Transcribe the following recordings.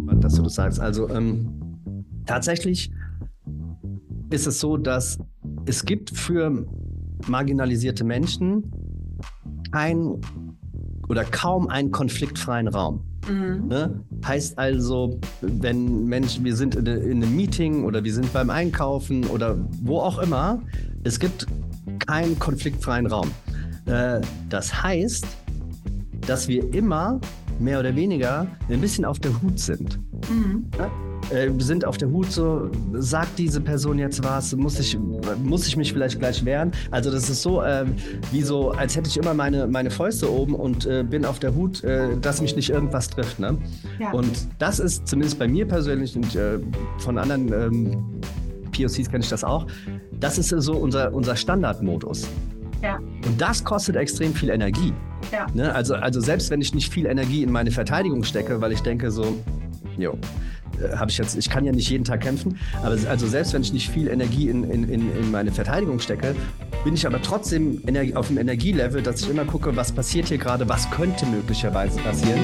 Spannend, dass du das sagst. Also tatsächlich ist es so, dass es gibt für marginalisierte Menschen kein oder kaum einen konfliktfreien Raum. Ne? Heißt also, wenn Menschen, wir sind in einem Meeting oder wir sind beim Einkaufen oder wo auch immer, es gibt keinen konfliktfreien Raum. Das heißt, dass wir immer mehr oder weniger ein bisschen auf der Hut sind. Ja? Wir sind auf der Hut, so, sagt diese Person jetzt was, muss ich mich vielleicht gleich wehren? Also das ist so, wie so, als hätte ich immer meine Fäuste oben und bin auf der Hut, dass mich nicht irgendwas trifft. Ne? Ja. Und das ist zumindest bei mir persönlich und von anderen POCs kenne ich das auch, das ist so unser Standardmodus. Ja. Und das kostet extrem viel Energie. Ja. Ne? Also selbst wenn ich nicht viel Energie in meine Verteidigung stecke, weil ich denke so, ich kann ja nicht jeden Tag kämpfen, aber also selbst wenn ich nicht viel Energie in meine Verteidigung stecke, bin ich aber trotzdem auf dem Energielevel, dass ich immer gucke, was passiert hier gerade, was könnte möglicherweise passieren.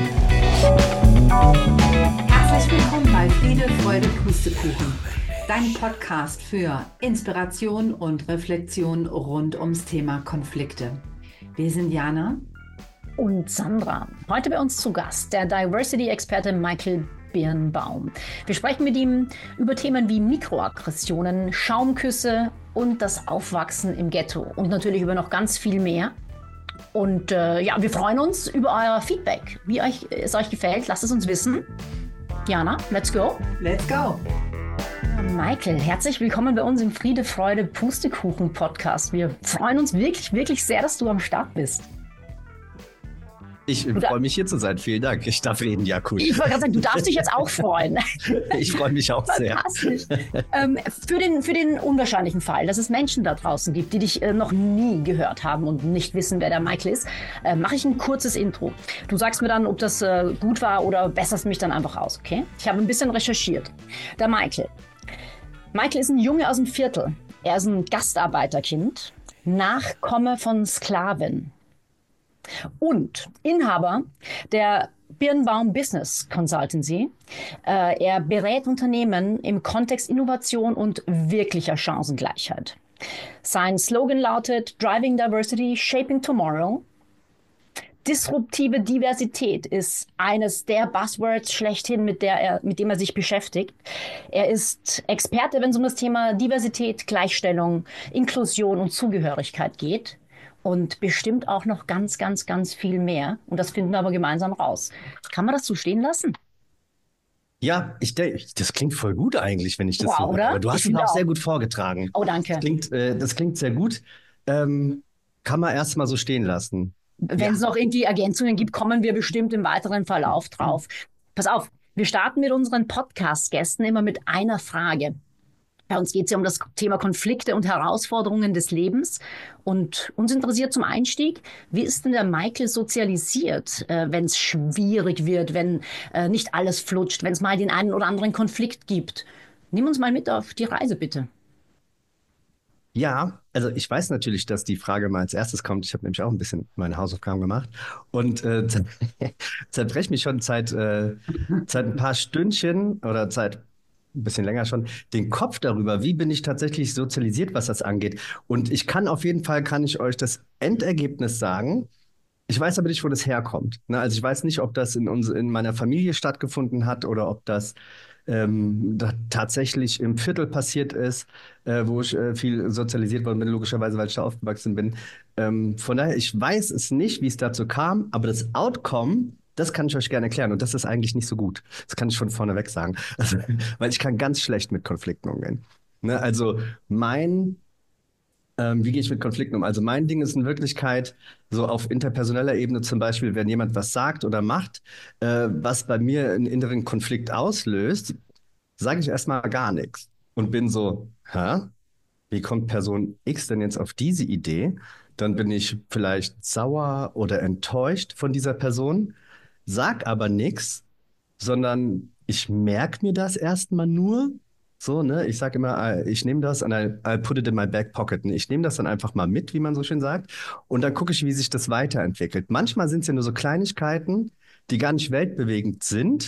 Herzlich willkommen bei Friede, Freude, Pustekuchen. Dein Podcast für Inspiration und Reflexion rund ums Thema Konflikte. Wir sind Jana und Sandra. Heute bei uns zu Gast der Diversity-Experte Michael Birnbaum. Wir sprechen mit ihm über Themen wie Mikroaggressionen, Schaumküsse und das Aufwachsen im Ghetto und natürlich über noch ganz viel mehr. Und wir freuen uns über euer Feedback. Wie es euch gefällt, lasst es uns wissen. Jana, let's go. Let's go. Michael, herzlich willkommen bei uns im Friede, Freude, Pustekuchen Podcast. Wir freuen uns wirklich, wirklich sehr, dass du am Start bist. Ich freue mich, hier zu sein. Vielen Dank. Ich darf reden, ja, cool. Ich wollte gerade sagen, du darfst dich jetzt auch freuen. Ich freue mich auch sehr. Fantastisch. Für den unwahrscheinlichen Fall, dass es Menschen da draußen gibt, die dich noch nie gehört haben und nicht wissen, wer der Michael ist, mache ich ein kurzes Intro. Du sagst mir dann, ob das gut war oder besserst mich dann einfach aus, okay? Ich habe ein bisschen recherchiert. Der Michael. Michael ist ein Junge aus dem Viertel. Er ist ein Gastarbeiterkind, Nachkomme von Sklaven. Und Inhaber der Birnbaum Business Consultancy. Er berät Unternehmen im Kontext Innovation und wirklicher Chancengleichheit. Sein Slogan lautet Driving Diversity, Shaping Tomorrow. Disruptive Diversität ist eines der Buzzwords schlechthin, mit dem er sich beschäftigt. Er ist Experte, wenn es um das Thema Diversität, Gleichstellung, Inklusion und Zugehörigkeit geht. Und bestimmt auch noch ganz, ganz, ganz viel mehr. Und das finden wir aber gemeinsam raus. Kann man das so stehen lassen? Ja, ich denke, das klingt voll gut eigentlich, wenn ich das so höre. Aber du hast es auch sehr gut vorgetragen. Oh, danke. Das klingt sehr gut. Kann man erst mal so stehen lassen. Wenn es noch irgendwie Ergänzungen gibt, kommen wir bestimmt im weiteren Verlauf drauf. Pass auf, wir starten mit unseren Podcast-Gästen immer mit einer Frage. Bei uns geht es ja um das Thema Konflikte und Herausforderungen des Lebens. Und uns interessiert zum Einstieg, wie ist denn der Michael sozialisiert, wenn es schwierig wird, wenn nicht alles flutscht, wenn es mal den einen oder anderen Konflikt gibt? Nimm uns mal mit auf die Reise, bitte. Ja, also ich weiß natürlich, dass die Frage mal als erstes kommt. Ich habe nämlich auch ein bisschen meine Hausaufgaben gemacht und zerbreche mich schon seit ein paar Stündchen oder seit ein bisschen länger schon, den Kopf darüber, wie bin ich tatsächlich sozialisiert, was das angeht. Und auf jeden Fall kann ich euch das Endergebnis sagen. Ich weiß aber nicht, wo das herkommt. Ne? Also ich weiß nicht, ob das in meiner Familie stattgefunden hat oder ob das tatsächlich im Viertel passiert ist, wo ich viel sozialisiert worden bin, logischerweise, weil ich da aufgewachsen bin. Von daher, ich weiß es nicht, wie es dazu kam, aber das Outcome, das kann ich euch gerne erklären. Und das ist eigentlich nicht so gut. Das kann ich schon vorneweg sagen. Also, weil ich kann ganz schlecht mit Konflikten umgehen. Ne? Also wie gehe ich mit Konflikten um? Also mein Ding ist in Wirklichkeit so auf interpersoneller Ebene zum Beispiel, wenn jemand was sagt oder macht, was bei mir einen inneren Konflikt auslöst, sage ich erstmal gar nichts und bin so, wie kommt Person X denn jetzt auf diese Idee? Dann bin ich vielleicht sauer oder enttäuscht von dieser Person. Sag aber nichts, sondern ich merke mir das erstmal nur. So, ne? Ich sage immer, ich nehme das und I'll put it in my back pocket. Ich nehme das dann einfach mal mit, wie man so schön sagt. Und dann gucke ich, wie sich das weiterentwickelt. Manchmal sind es ja nur so Kleinigkeiten, die gar nicht weltbewegend sind.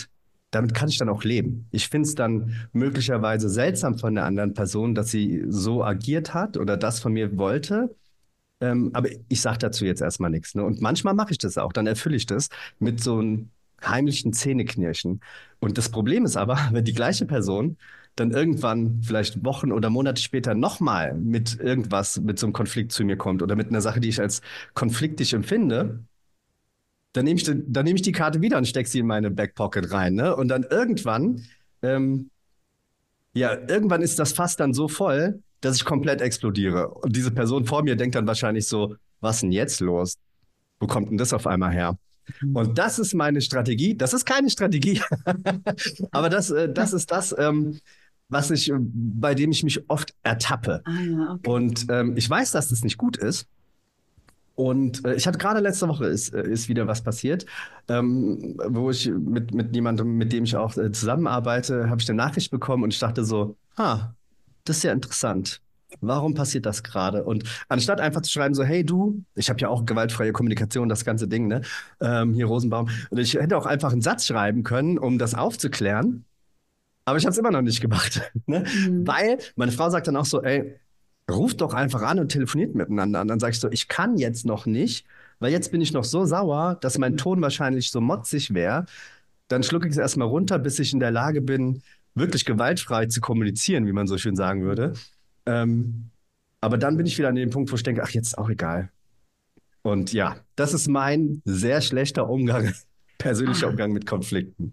damit kann ich dann auch leben. Ich finde es dann möglicherweise seltsam von der anderen Person, dass sie so agiert hat oder das von mir wollte. Aber ich sage dazu jetzt erstmal nichts. Ne? Und manchmal mache ich das auch. Dann erfülle ich das mit so einem heimlichen Zähneknirschen. Und das Problem ist aber, wenn die gleiche Person dann irgendwann, vielleicht Wochen oder Monate später, nochmal mit irgendwas, mit so einem Konflikt zu mir kommt oder mit einer Sache, die ich als konfliktisch empfinde, dann nehme ich die Karte wieder und stecke sie in meine Backpocket rein. Ne? Und dann ähm, irgendwann ist das Fass dann so voll, dass ich komplett explodiere. Und diese Person vor mir denkt dann wahrscheinlich so, was denn jetzt los? Wo kommt denn das auf einmal her? Und das ist meine Strategie. Das ist keine Strategie, aber das ist das, bei dem ich mich oft ertappe. Ah, ja, okay. Und ich weiß, dass das nicht gut ist. Und ich hatte gerade letzte Woche ist wieder was passiert, wo ich mit jemandem, mit dem ich auch zusammenarbeite, habe ich eine Nachricht bekommen und ich dachte so, das ist ja interessant. Warum passiert das gerade? Und anstatt einfach zu schreiben so, hey du, ich habe ja auch gewaltfreie Kommunikation, das ganze Ding, ne? Hier Rosenbaum. Und ich hätte auch einfach einen Satz schreiben können, um das aufzuklären. Aber ich habe es immer noch nicht gemacht. Ne? Weil meine Frau sagt dann auch so, ey, ruft doch einfach an und telefoniert miteinander. Und dann sag ich so, ich kann jetzt noch nicht, weil jetzt bin ich noch so sauer, dass mein Ton wahrscheinlich so motzig wäre. Dann schlucke ich es erstmal runter, bis ich in der Lage bin, wirklich gewaltfrei zu kommunizieren, wie man so schön sagen würde. Aber dann bin ich wieder an dem Punkt, wo ich denke, ach, jetzt ist auch egal. Und ja, das ist mein sehr schlechter Umgang, persönlicher Umgang mit Konflikten.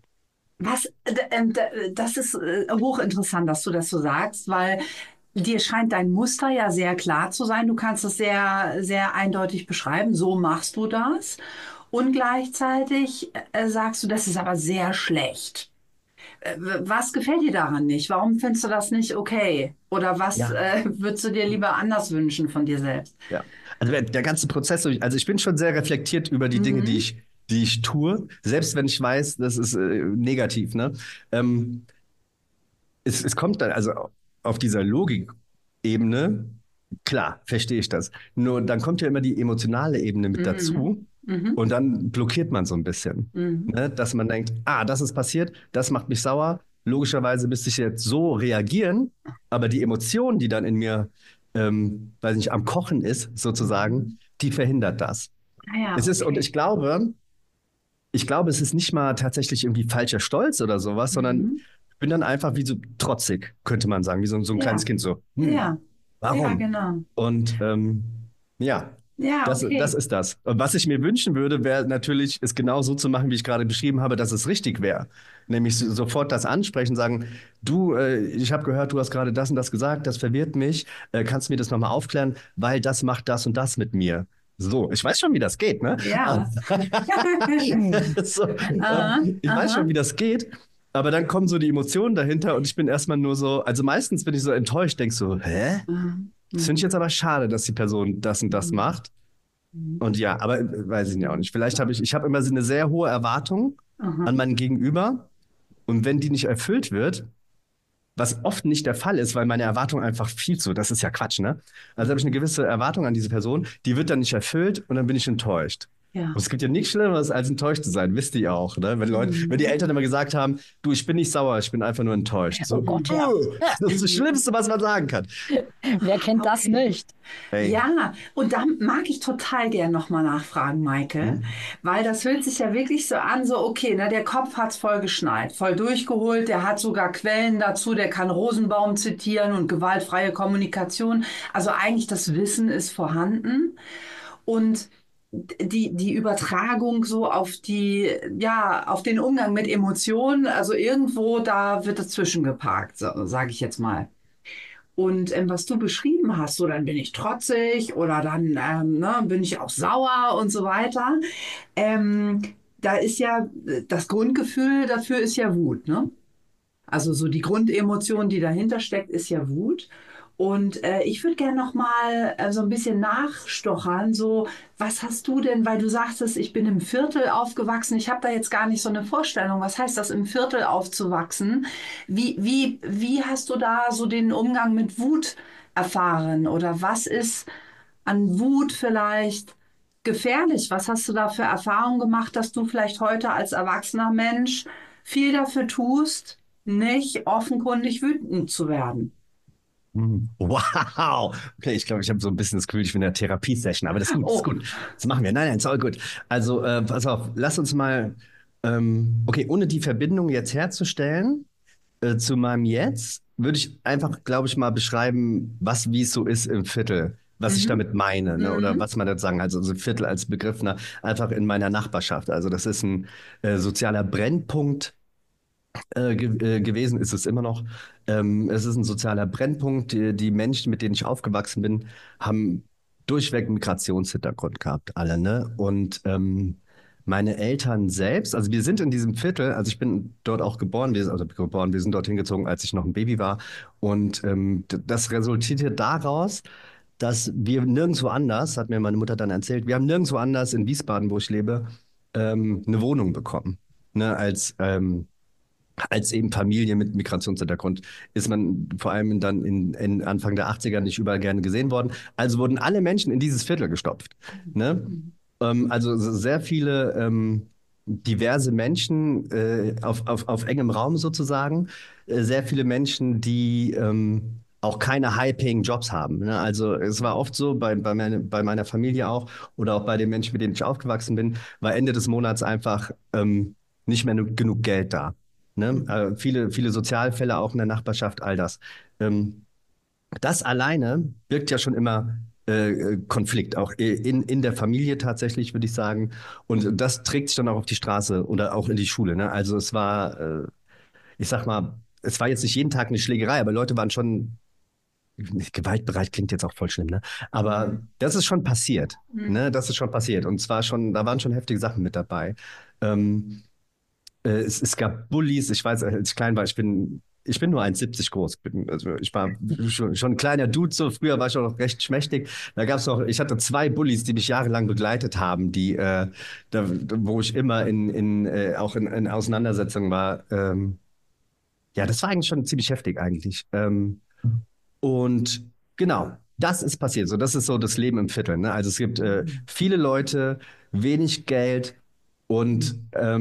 Das ist hochinteressant, dass du das so sagst, weil dir scheint dein Muster ja sehr klar zu sein. Du kannst es sehr, sehr eindeutig beschreiben. So machst du das. Und gleichzeitig sagst du, das ist aber sehr schlecht. Was gefällt dir daran nicht? Warum findest du das nicht okay? Oder was Ja. würdest du dir lieber anders wünschen von dir selbst? Ja, also der ganze Prozess, also ich bin schon sehr reflektiert über die Dinge, die ich tue, selbst wenn ich weiß, das ist negativ, ne? Es kommt dann, also auf dieser Logikebene, klar, verstehe ich das. Nur dann kommt ja immer die emotionale Ebene mit dazu und dann blockiert man so ein bisschen, ne? Dass man denkt, das ist passiert, das macht mich sauer. Logischerweise müsste ich jetzt so reagieren, aber die Emotion, die dann in mir weiß nicht, am Kochen ist, sozusagen, die verhindert das. Ah ja, Es ist, und okay. ich glaube, es ist nicht mal tatsächlich irgendwie falscher Stolz oder sowas, sondern ich bin dann einfach wie so trotzig, könnte man sagen, wie so ein Ja, kleines Kind so. ja, ja, Warum? genau. Und ja, Ja, das okay. ist das. Und was ich mir wünschen würde, wäre natürlich, es genau so zu machen, wie ich gerade beschrieben habe, dass es richtig wäre. Nämlich sofort das ansprechen, sagen, du, ich habe gehört, du hast gerade das und das gesagt, das verwirrt mich. Kannst du mir das nochmal aufklären, weil das macht das und das mit mir. So, ich weiß schon, wie das geht, ne? Ja. So, Aha, ich weiß aha. schon, wie das geht. Aber dann kommen so die Emotionen dahinter und ich bin erstmal nur so, also meistens bin ich so enttäuscht, denk so, hä? Das finde ich jetzt aber schade, dass die Person das und das macht. Und ja, aber weiß ich ja auch nicht. Vielleicht ich habe immer so eine sehr hohe Erwartung Aha. an mein Gegenüber. Und wenn die nicht erfüllt wird, was oft nicht der Fall ist, weil meine Erwartung einfach viel zu, das ist ja Quatsch, ne? Also habe ich eine gewisse Erwartung an diese Person, die wird dann nicht erfüllt und dann bin ich enttäuscht. Ja. Und es gibt ja nichts Schlimmeres, als enttäuscht zu sein, wisst ihr auch, ne? Wenn die Eltern immer gesagt haben, du, ich bin nicht sauer, ich bin einfach nur enttäuscht. So, Oh Gott, ja. das ist das Schlimmste, was man sagen kann. Wer kennt das nicht? Hey. Ja, und da mag ich total gern nochmal nachfragen, Maike, weil das hört sich ja wirklich so an, so okay, ne, der Kopf hat's voll geschnallt, voll durchgeholt, der hat sogar Quellen dazu, der kann Rosenbaum zitieren und gewaltfreie Kommunikation. Also eigentlich das Wissen ist vorhanden und die Übertragung so auf auf den Umgang mit Emotionen, also irgendwo da wird dazwischen geparkt, so, sage ich jetzt mal. Und was du beschrieben hast, so dann bin ich trotzig oder dann bin ich auch sauer und so weiter. Da ist ja das Grundgefühl dafür ist ja Wut, ne? Also so die Grundemotion, die dahinter steckt, ist ja Wut. Und ich würde gerne noch mal so ein bisschen nachstochern. So, was hast du denn, weil du sagtest, ich bin im Viertel aufgewachsen. Ich habe da jetzt gar nicht so eine Vorstellung. Was heißt das, im Viertel aufzuwachsen? Wie hast du da so den Umgang mit Wut erfahren? Oder was ist an Wut vielleicht gefährlich? Was hast du da für Erfahrungen gemacht, dass du vielleicht heute als erwachsener Mensch viel dafür tust, nicht offenkundig wütend zu werden. Wow. Okay, ich glaube, ich habe so ein bisschen das Gefühl, ich bin in der Therapiesession, aber das ist gut, das ist Oh, gut. Das machen wir. Nein, ist all gut. Also, pass auf, lass uns mal, okay, ohne die Verbindung jetzt herzustellen, zu meinem Jetzt, würde ich einfach, glaube ich, mal beschreiben, wie es so ist im Viertel, was ich mhm. damit meine, ne? Oder Mhm. was man da sagen, also so Viertel als Begriff, ne? Einfach in meiner Nachbarschaft. Also das ist ein sozialer Brennpunkt gewesen, ist es immer noch. Es ist ein sozialer Brennpunkt. Die Menschen, mit denen ich aufgewachsen bin, haben durchweg Migrationshintergrund gehabt, alle, ne? Und meine Eltern selbst, also wir sind in diesem Viertel, also ich bin dort auch geboren, wir sind dorthin gezogen, als ich noch ein Baby war. Und das resultierte daraus, dass wir nirgendwo anders, hat mir meine Mutter dann erzählt, wir haben nirgendwo anders in Wiesbaden, wo ich lebe, eine Wohnung bekommen. Ne, als eben Familie mit Migrationshintergrund ist man vor allem dann in Anfang der 80er nicht überall gerne gesehen worden. Also wurden alle Menschen in dieses Viertel gestopft. Ne? Also sehr viele diverse Menschen auf engem Raum sozusagen. Sehr viele Menschen, die auch keine High-Paying-Jobs haben. Ne? Also es war oft so, bei meiner Familie auch oder auch bei den Menschen, mit denen ich aufgewachsen bin, war Ende des Monats einfach nicht mehr genug Geld da. Ne? Viele Sozialfälle auch in der Nachbarschaft, all das. Ähm, Das alleine birgt ja schon immer Konflikt, auch in der Familie tatsächlich, würde ich sagen. Und das trägt sich dann auch auf die Straße oder auch in die Schule. Ne? Also es war, ich sag mal, es war jetzt nicht jeden Tag eine Schlägerei, aber Leute waren schon, gewaltbereit klingt jetzt auch voll schlimm, ne? Aber Mhm. das ist schon passiert. Mhm. Ne? Das ist schon passiert. Und zwar schon, da waren schon heftige Sachen mit dabei. Ähm, es gab Bullies. Ich weiß, als ich klein war, ich bin nur 1,70 groß. Also ich war schon ein kleiner Dude, so früher war ich auch noch recht schmächtig. Da gab es noch, ich hatte zwei Bullies, die mich jahrelang begleitet haben, wo ich immer auch in Auseinandersetzungen war. Ja, das war eigentlich schon ziemlich heftig eigentlich. Und genau, das ist passiert. So, das ist so das Leben im Viertel. Ne? Also es gibt viele Leute, wenig Geld und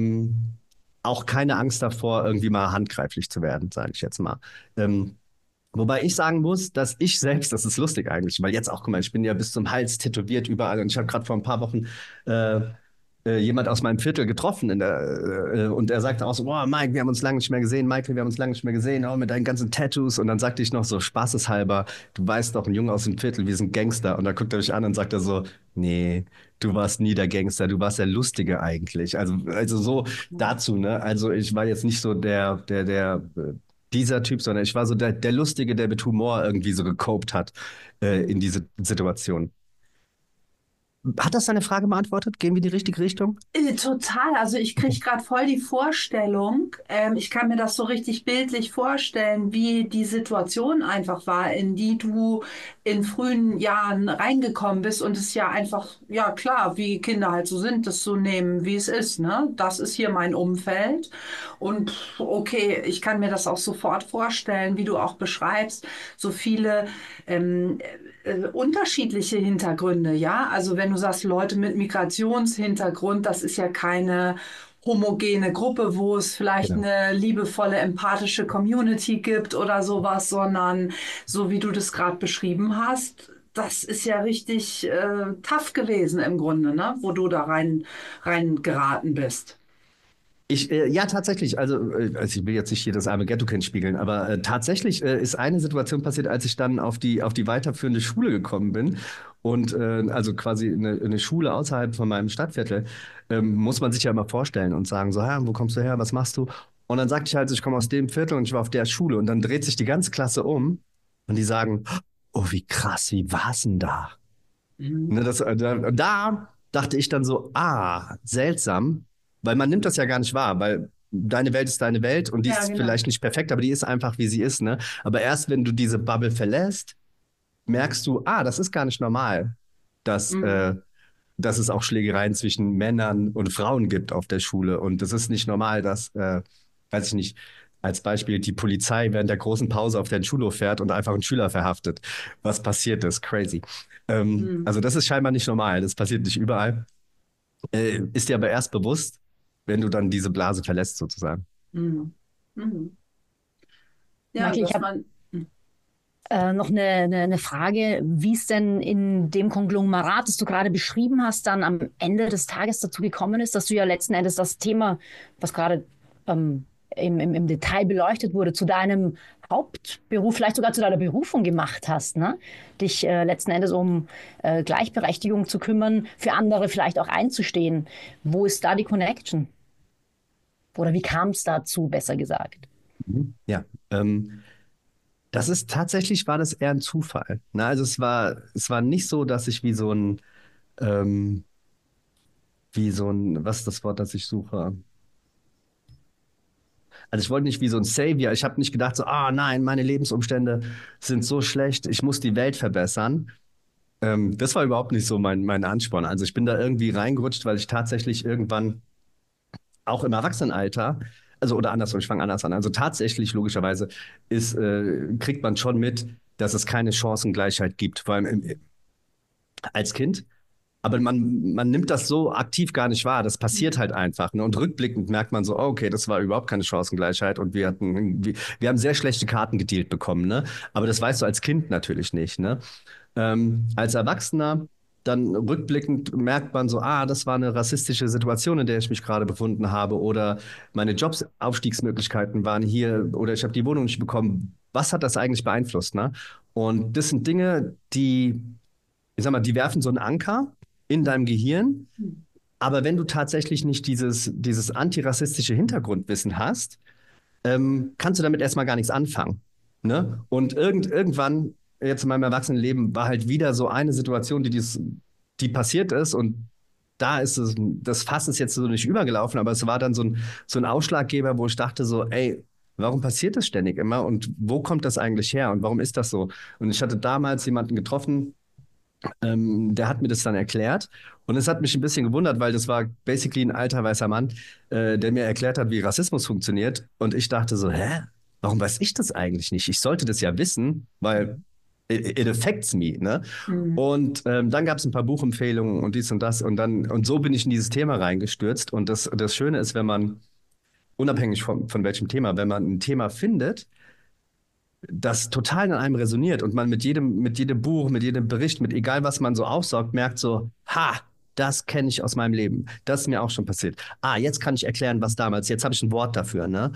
auch keine Angst davor, irgendwie mal handgreiflich zu werden, sage ich jetzt mal. Wobei ich sagen muss, dass ich selbst, das ist lustig eigentlich, weil jetzt auch, guck mal, ich bin ja bis zum Hals tätowiert überall und ich habe gerade vor ein paar Wochen äh, jemand aus meinem Viertel getroffen und er sagte auch so, boah, Mike, wir haben uns lange nicht mehr gesehen, Michael, wir haben uns lange nicht mehr gesehen, auch mit deinen ganzen Tattoos. Und dann sagte ich noch so spaßeshalber, du weißt doch, ein Junge aus dem Viertel, wir sind Gangster. Und dann guckt er mich an und sagt er so, nee, du warst nie der Gangster, du warst der Lustige eigentlich. Also so dazu, ne? Also ich war jetzt nicht so dieser Typ, sondern ich war so der Lustige, der mit Humor irgendwie so gecopt hat in diese Situation. Hat das deine Frage beantwortet? Gehen wir in die richtige Richtung? Total, also ich kriege gerade voll die Vorstellung, ich kann mir das so richtig bildlich vorstellen, wie die Situation einfach war, in die du in frühen Jahren reingekommen bist und es ja einfach, ja klar, wie Kinder halt so sind, das so nehmen, wie es ist, ne? Das ist hier mein Umfeld und okay, ich kann mir das auch sofort vorstellen, wie du auch beschreibst, so viele ähm, unterschiedliche Hintergründe, ja. Also wenn du sagst, Leute mit Migrationshintergrund, das ist ja keine homogene Gruppe, wo es vielleicht Genau. eine liebevolle, empathische Community gibt oder sowas, sondern so wie du das gerade beschrieben hast, das ist ja richtig tough gewesen im Grunde, ne? Wo du da rein geraten bist. Ja, tatsächlich. Also ich will jetzt nicht hier das arme Ghetto-Kind spiegeln, aber tatsächlich ist eine Situation passiert, als ich dann auf die weiterführende Schule gekommen bin. Und also quasi eine Schule außerhalb von meinem Stadtviertel, muss man sich ja immer vorstellen und sagen, so, ja, wo kommst du her, was machst du? Und dann sagte ich halt, ich komme aus dem Viertel und ich war auf der Schule. Und dann dreht sich die ganze Klasse um und die sagen, oh, wie krass, wie war's denn da? Mhm. Ne, da dachte ich dann so, seltsam, weil man nimmt das ja gar nicht wahr, weil deine Welt ist deine Welt und die Ja, ist genau. vielleicht nicht perfekt, aber die ist einfach, wie sie ist, ne? Aber erst wenn du diese Bubble verlässt, merkst du, das ist gar nicht normal, dass, Mhm. äh, dass es auch Schlägereien zwischen Männern und Frauen gibt auf der Schule. Und das ist nicht normal, weiß ich nicht, als Beispiel die Polizei während der großen Pause auf den Schulhof fährt und einfach einen Schüler verhaftet. Was passiert ist, crazy. Mhm. Also das ist scheinbar nicht normal, das passiert nicht überall. Ist dir aber erst bewusst, wenn du dann diese Blase verlässt, sozusagen. Mhm. Mhm. Ja, Michael, ich dass habe man. noch eine Frage, wie es denn in dem Konglomerat, das du gerade beschrieben hast, dann am Ende des Tages dazu gekommen ist, dass du ja letzten Endes das Thema, was gerade im Detail beleuchtet wurde, zu deinem Hauptberuf, vielleicht sogar zu deiner Berufung gemacht hast, ne? Dich letzten Endes um Gleichberechtigung zu kümmern, für andere vielleicht auch einzustehen. Wo ist da die Connection? Oder wie kam es dazu, besser gesagt? Ja, das ist tatsächlich, war das eher ein Zufall. Na, also es war nicht so, dass ich ähm, was ist das Wort, das ich suche? Also ich wollte nicht wie so ein Savior. Ich habe nicht gedacht so, ah nein, meine Lebensumstände sind so schlecht, ich muss die Welt verbessern. Das war überhaupt nicht so mein Ansporn. Also ich bin da irgendwie reingerutscht, weil ich tatsächlich irgendwann auch im Erwachsenenalter, also oder andersrum, ich fange anders an. Also tatsächlich, logischerweise, kriegt man schon mit, dass es keine Chancengleichheit gibt, vor allem als Kind. Aber man nimmt das so aktiv gar nicht wahr. Das passiert halt einfach. Ne? Und rückblickend merkt man so, oh, okay, das war überhaupt keine Chancengleichheit und wir haben sehr schlechte Karten gedealt bekommen. Ne? Aber das weißt du als Kind natürlich nicht. Ne? Als Erwachsener, dann rückblickend merkt man so, ah, das war eine rassistische Situation, in der ich mich gerade befunden habe. Oder meine Jobsaufstiegsmöglichkeiten waren hier oder ich habe die Wohnung nicht bekommen. Was hat das eigentlich beeinflusst? Ne? Und das sind Dinge, ich sag mal, die werfen so einen Anker in deinem Gehirn. Aber wenn du tatsächlich nicht dieses antirassistische Hintergrundwissen hast, kannst du damit erstmal gar nichts anfangen. Ne? Und irgendwann, jetzt in meinem Erwachsenenleben, war halt wieder so eine Situation, die passiert ist und da ist das Fass ist jetzt so nicht übergelaufen, aber es war dann so ein Ausschlaggeber, wo ich dachte so, ey, warum passiert das ständig immer und wo kommt das eigentlich her und warum ist das so? Und ich hatte damals jemanden getroffen, der hat mir das dann erklärt. Und es hat mich ein bisschen gewundert, weil das war basically ein alter weißer Mann, der mir erklärt hat, wie Rassismus funktioniert. Und ich dachte so, hä? Warum weiß ich das eigentlich nicht? Ich sollte das ja wissen, weil it affects me, ne? Mhm. Und dann gab es ein paar Buchempfehlungen und dies und das. Und so bin ich in dieses Thema reingestürzt. Und das Schöne ist, wenn man, unabhängig von welchem Thema, wenn man ein Thema findet, das total in einem resoniert und man mit jedem Buch, mit jedem Bericht, mit egal was man so aufsaugt, merkt so, ha, das kenne ich aus meinem Leben. Das ist mir auch schon passiert. Ah, jetzt kann ich erklären, was damals, jetzt habe ich ein Wort dafür, ne?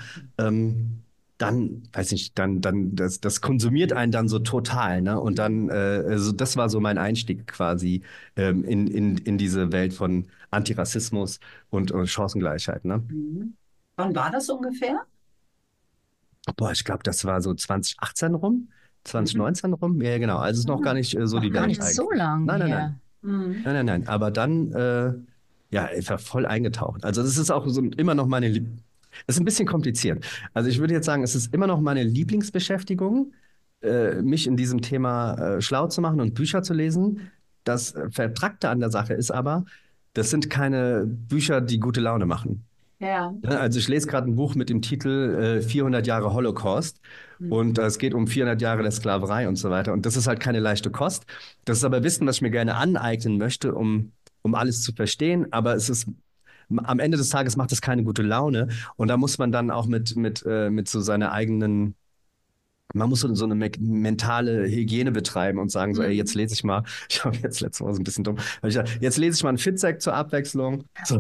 Dann, weiß nicht, das konsumiert einen dann so total, ne? Und dann, also das war so mein Einstieg quasi in diese Welt von Antirassismus und Chancengleichheit, ne? Mhm. Wann war das ungefähr? Boah, ich glaube, das war so 2018 rum, Mhm. 2019 rum. Ja, ja, genau. Also es ist noch gar nicht so Noch die gar Welt nicht so eigentlich. lang Nein, nein, nein. her. Mhm. Nein, nein, nein. Aber dann, ja, ich war voll eingetaucht. Also das ist auch so immer noch es ist ein bisschen kompliziert. Also ich würde jetzt sagen, es ist immer noch meine Lieblingsbeschäftigung, mich in diesem Thema schlau zu machen und Bücher zu lesen. Das Vertrackte an der Sache ist aber, das sind keine Bücher, die gute Laune machen. Ja. Ja, also ich lese gerade ein Buch mit dem Titel 400 Jahre Holocaust Mhm. und es geht um 400 Jahre der Sklaverei und so weiter. Und das ist halt keine leichte Kost. Das ist aber Wissen, was ich mir gerne aneignen möchte, um alles zu verstehen. Aber es ist am Ende des Tages macht es keine gute Laune. Und da muss man dann auch mit so seiner eigenen man muss so eine mentale Hygiene betreiben und sagen so, ey, jetzt Mhm. lese ich mal, ich habe jetzt letztes Mal so ein bisschen dumm, hab ich gesagt, jetzt lese ich mal einen Fitzek zur Abwechslung, so,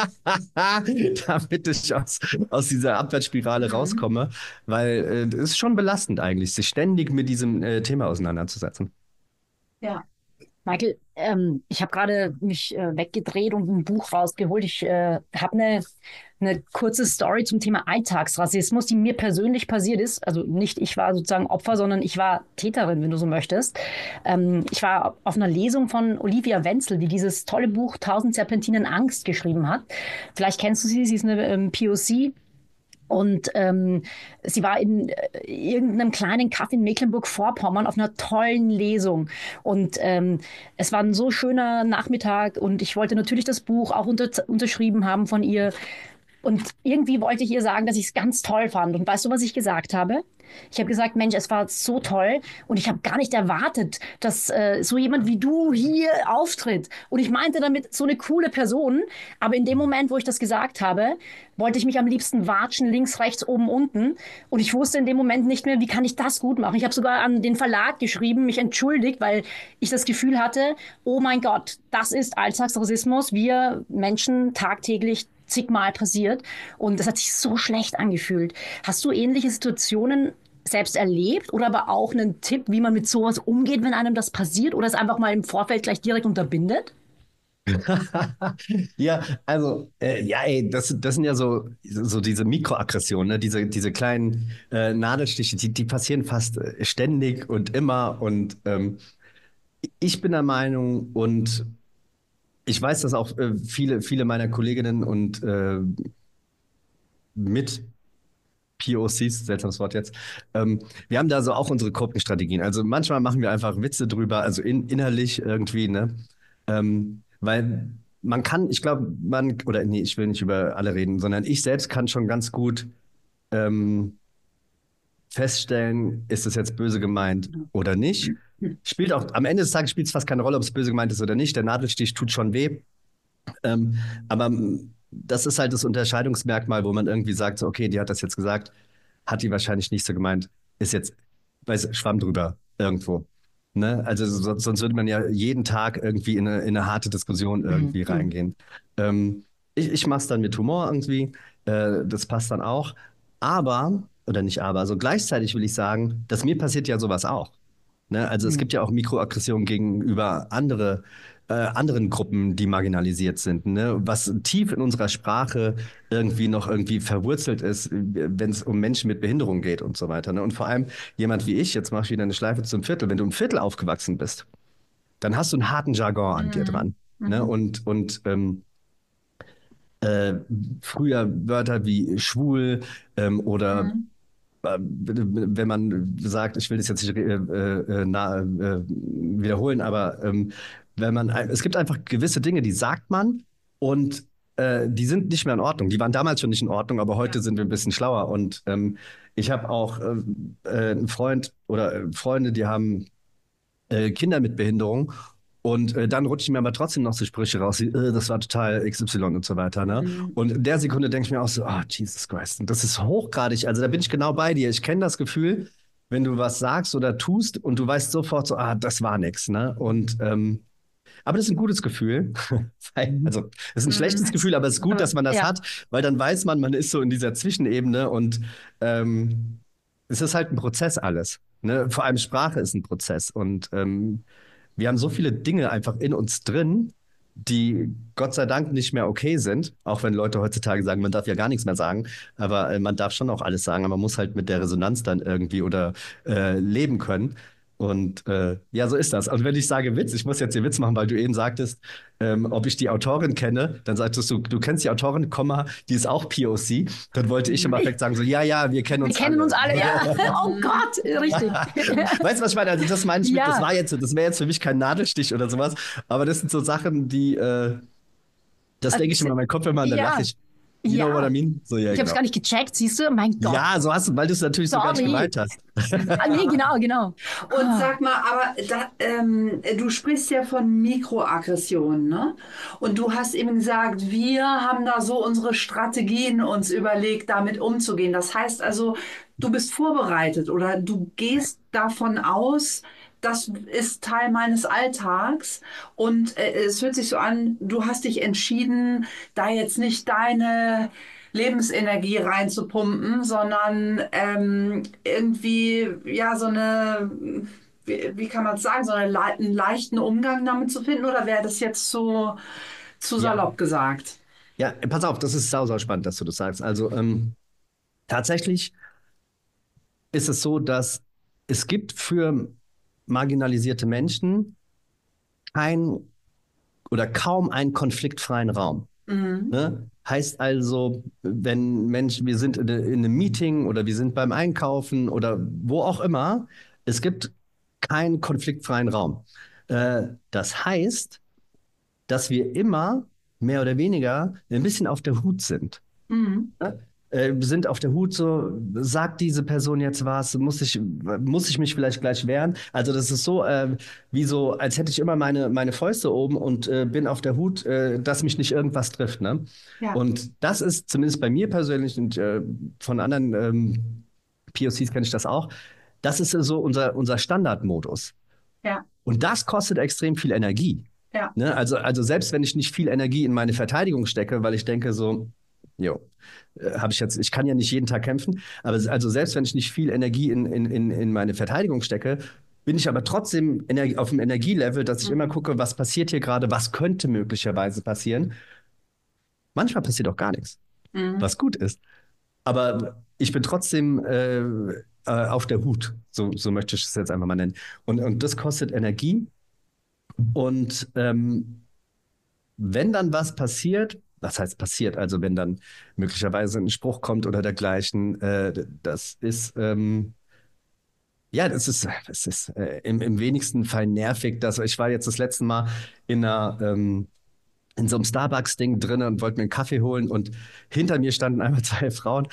damit ich aus dieser Abwärtsspirale Mhm. rauskomme, weil es ist schon belastend eigentlich, sich ständig mit diesem Thema auseinanderzusetzen. Ja. Michael, ich habe gerade mich weggedreht und ein Buch rausgeholt. Ich habe eine kurze Story zum Thema Alltagsrassismus, die mir persönlich passiert ist. Also nicht ich war sozusagen Opfer, sondern ich war Täterin, wenn du so möchtest. Ich war auf einer Lesung von Olivia Wenzel, die dieses tolle Buch Tausend Serpentinen Angst geschrieben hat. Vielleicht kennst du sie, sie ist eine POC. Und sie war in irgendeinem kleinen Kaff in Mecklenburg-Vorpommern auf einer tollen Lesung. Und es war ein so schöner Nachmittag und ich wollte natürlich das Buch auch unterschrieben haben von ihr. Und irgendwie wollte ich ihr sagen, dass ich es ganz toll fand. Und weißt du, was ich gesagt habe? Ich habe gesagt, Mensch, es war so toll und ich habe gar nicht erwartet, dass so jemand wie du hier auftritt. Und ich meinte damit so eine coole Person. Aber in dem Moment, wo ich das gesagt habe, wollte ich mich am liebsten watschen, links, rechts, oben, unten. Und ich wusste in dem Moment nicht mehr, wie kann ich das gut machen. Ich habe sogar an den Verlag geschrieben, mich entschuldigt, weil ich das Gefühl hatte, oh mein Gott, das ist Alltagsrassismus. Wir Menschen tagtäglich zigmal passiert. Und das hat sich so schlecht angefühlt. Hast du ähnliche Situationen selbst erlebt oder aber auch einen Tipp, wie man mit sowas umgeht, wenn einem das passiert oder es einfach mal im Vorfeld gleich direkt unterbindet? Ja, also, ja, ey, das sind ja so diese Mikroaggressionen, ne? Diese kleinen Nadelstiche, die passieren fast ständig und immer. Und ich bin der Meinung, und ich weiß, dass auch viele meiner Kolleginnen und mit POCs, seltsames Wort jetzt. Wir haben da so auch unsere Coping-Strategien. Also manchmal machen wir einfach Witze drüber, also innerlich irgendwie, ne? Weil man kann, ich glaube, oder nee, ich will nicht über alle reden, sondern ich selbst kann schon ganz gut ähm, feststellen, ist es jetzt böse gemeint oder nicht. Spielt auch, am Ende des Tages spielt es fast keine Rolle, ob es böse gemeint ist oder nicht. Der Nadelstich tut schon weh. Aber das ist halt das Unterscheidungsmerkmal, wo man irgendwie sagt, so, okay, die hat das jetzt gesagt, hat die wahrscheinlich nicht so gemeint, ist jetzt, weiß, Schwamm drüber irgendwo. Ne? Also sonst würde man ja jeden Tag irgendwie in eine harte Diskussion irgendwie reingehen. Ich mache es dann mit Humor irgendwie, das passt dann auch. Aber, oder nicht aber, also gleichzeitig will ich sagen, dass mir passiert ja sowas auch. Ne? Also es gibt ja auch Mikroaggressionen gegenüber anderen Gruppen, die marginalisiert sind, ne? Was tief in unserer Sprache irgendwie verwurzelt ist, wenn es um Menschen mit Behinderung geht und so weiter. Ne? Und vor allem jemand wie ich, jetzt mache ich wieder eine Schleife zum Viertel, wenn du im Viertel aufgewachsen bist, dann hast du einen harten Jargon an dir Mhm. dran. Ne? Mhm. Und äh, früher Wörter wie schwul oder Mhm. wenn man sagt, ich will das jetzt nicht wiederholen, aber es gibt einfach gewisse Dinge, die sagt man und die sind nicht mehr in Ordnung. Die waren damals schon nicht in Ordnung, aber heute Ja. sind wir ein bisschen schlauer. Und ich habe auch einen Freund oder Freunde, die haben Kinder mit Behinderung. Und dann rutschen mir aber trotzdem noch so Sprüche raus, wie, das war total XY und so weiter. Ne? Mhm. Und in der Sekunde denke ich mir auch so, oh, Jesus Christ, und das ist hochgradig. Also da bin ich genau bei dir. Ich kenne das Gefühl, wenn du was sagst oder tust und du weißt sofort so, das war nix. Ne? Und aber das ist ein gutes Gefühl. Also, es ist ein schlechtes Mhm. Gefühl, aber es ist gut, dass man das Ja. hat, weil dann weiß man, man ist so in dieser Zwischenebene und ähm, es ist halt ein Prozess alles. Ne? Vor allem Sprache ist ein Prozess. Und wir haben so viele Dinge einfach in uns drin, die Gott sei Dank nicht mehr okay sind. Auch wenn Leute heutzutage sagen, man darf ja gar nichts mehr sagen. Aber man darf schon auch alles sagen. Aber man muss halt mit der Resonanz dann irgendwie oder leben können. Und ja, so ist das. Und wenn ich sage Witz, ich muss jetzt hier Witz machen, weil du eben sagtest, ob ich die Autorin kenne, dann sagtest du kennst die Autorin, Komma, die ist auch POC. Dann wollte ich im Affekt sagen, so, ja, ja, wir kennen Wir uns kennen uns alle. alle, ja. Oh Mhm. Gott, richtig. Weißt du, was ich meine? Also, das meine ich mit, Ja, das wäre jetzt für mich kein Nadelstich oder sowas. Aber das sind so Sachen, das denke ich also, immer in meinen Kopf immer und dann lache ja, ich. You know what I ja. mean? So, ja, Ich habe es genau. gar nicht gecheckt, siehst du? Mein Gott. Ja, so hast du, weil du es natürlich so gar nicht Sorry. gemeint hast. Ah, nee, genau, genau. Und Ah. sag mal, aber du sprichst ja von Mikroaggressionen, ne? Und du hast eben gesagt, wir haben da so unsere Strategien uns überlegt, damit umzugehen. Das heißt also, du bist vorbereitet oder du gehst davon aus, das ist Teil meines Alltags und es hört sich so an, du hast dich entschieden, da jetzt nicht deine Lebensenergie reinzupumpen, sondern irgendwie ja so eine, wie kann man es sagen, so einen leichten Umgang damit zu finden, oder wäre das jetzt so zu Ja. salopp gesagt? Ja, pass auf, das ist sau spannend, dass du das sagst. Also tatsächlich ist es so, dass es gibt für marginalisierte Menschen kein oder kaum einen konfliktfreien Raum. Mhm. Ne? Heißt also, wenn Menschen, wir sind in einem Meeting oder wir sind beim Einkaufen oder wo auch immer, es gibt keinen konfliktfreien Raum. Das heißt, dass wir immer mehr oder weniger ein bisschen auf der Hut sind. Mhm. Sind auf der Hut so, sagt diese Person jetzt was, muss ich mich vielleicht gleich wehren? Also das ist so, wie so, als hätte ich immer meine Fäuste oben und bin auf der Hut, dass mich nicht irgendwas trifft, ne? Ja, Und das ist zumindest bei mir persönlich und von anderen POCs kenne ich das auch, das ist so unser Standardmodus. ja, Und das kostet extrem viel Energie. ja. Ne? Also selbst wenn ich nicht viel Energie in meine Verteidigung stecke, weil ich denke so, jo, ich kann ja nicht jeden Tag kämpfen, aber also selbst wenn ich nicht viel Energie in meine Verteidigung stecke, bin ich aber trotzdem auf dem Energielevel, dass ich immer Mhm. gucke, was passiert hier gerade, was könnte möglicherweise passieren. Manchmal passiert auch gar nichts, Mhm. was gut ist. Aber ich bin trotzdem auf der Hut, so möchte ich es jetzt einfach mal nennen. Und das kostet Energie. Und wenn dann was passiert, was heißt passiert, also wenn dann möglicherweise ein Spruch kommt oder dergleichen, das ist, das ist im wenigsten Fall nervig. Ich war jetzt das letzte Mal in in so einem Starbucks-Ding drin und wollte mir einen Kaffee holen und hinter mir standen einmal zwei Frauen,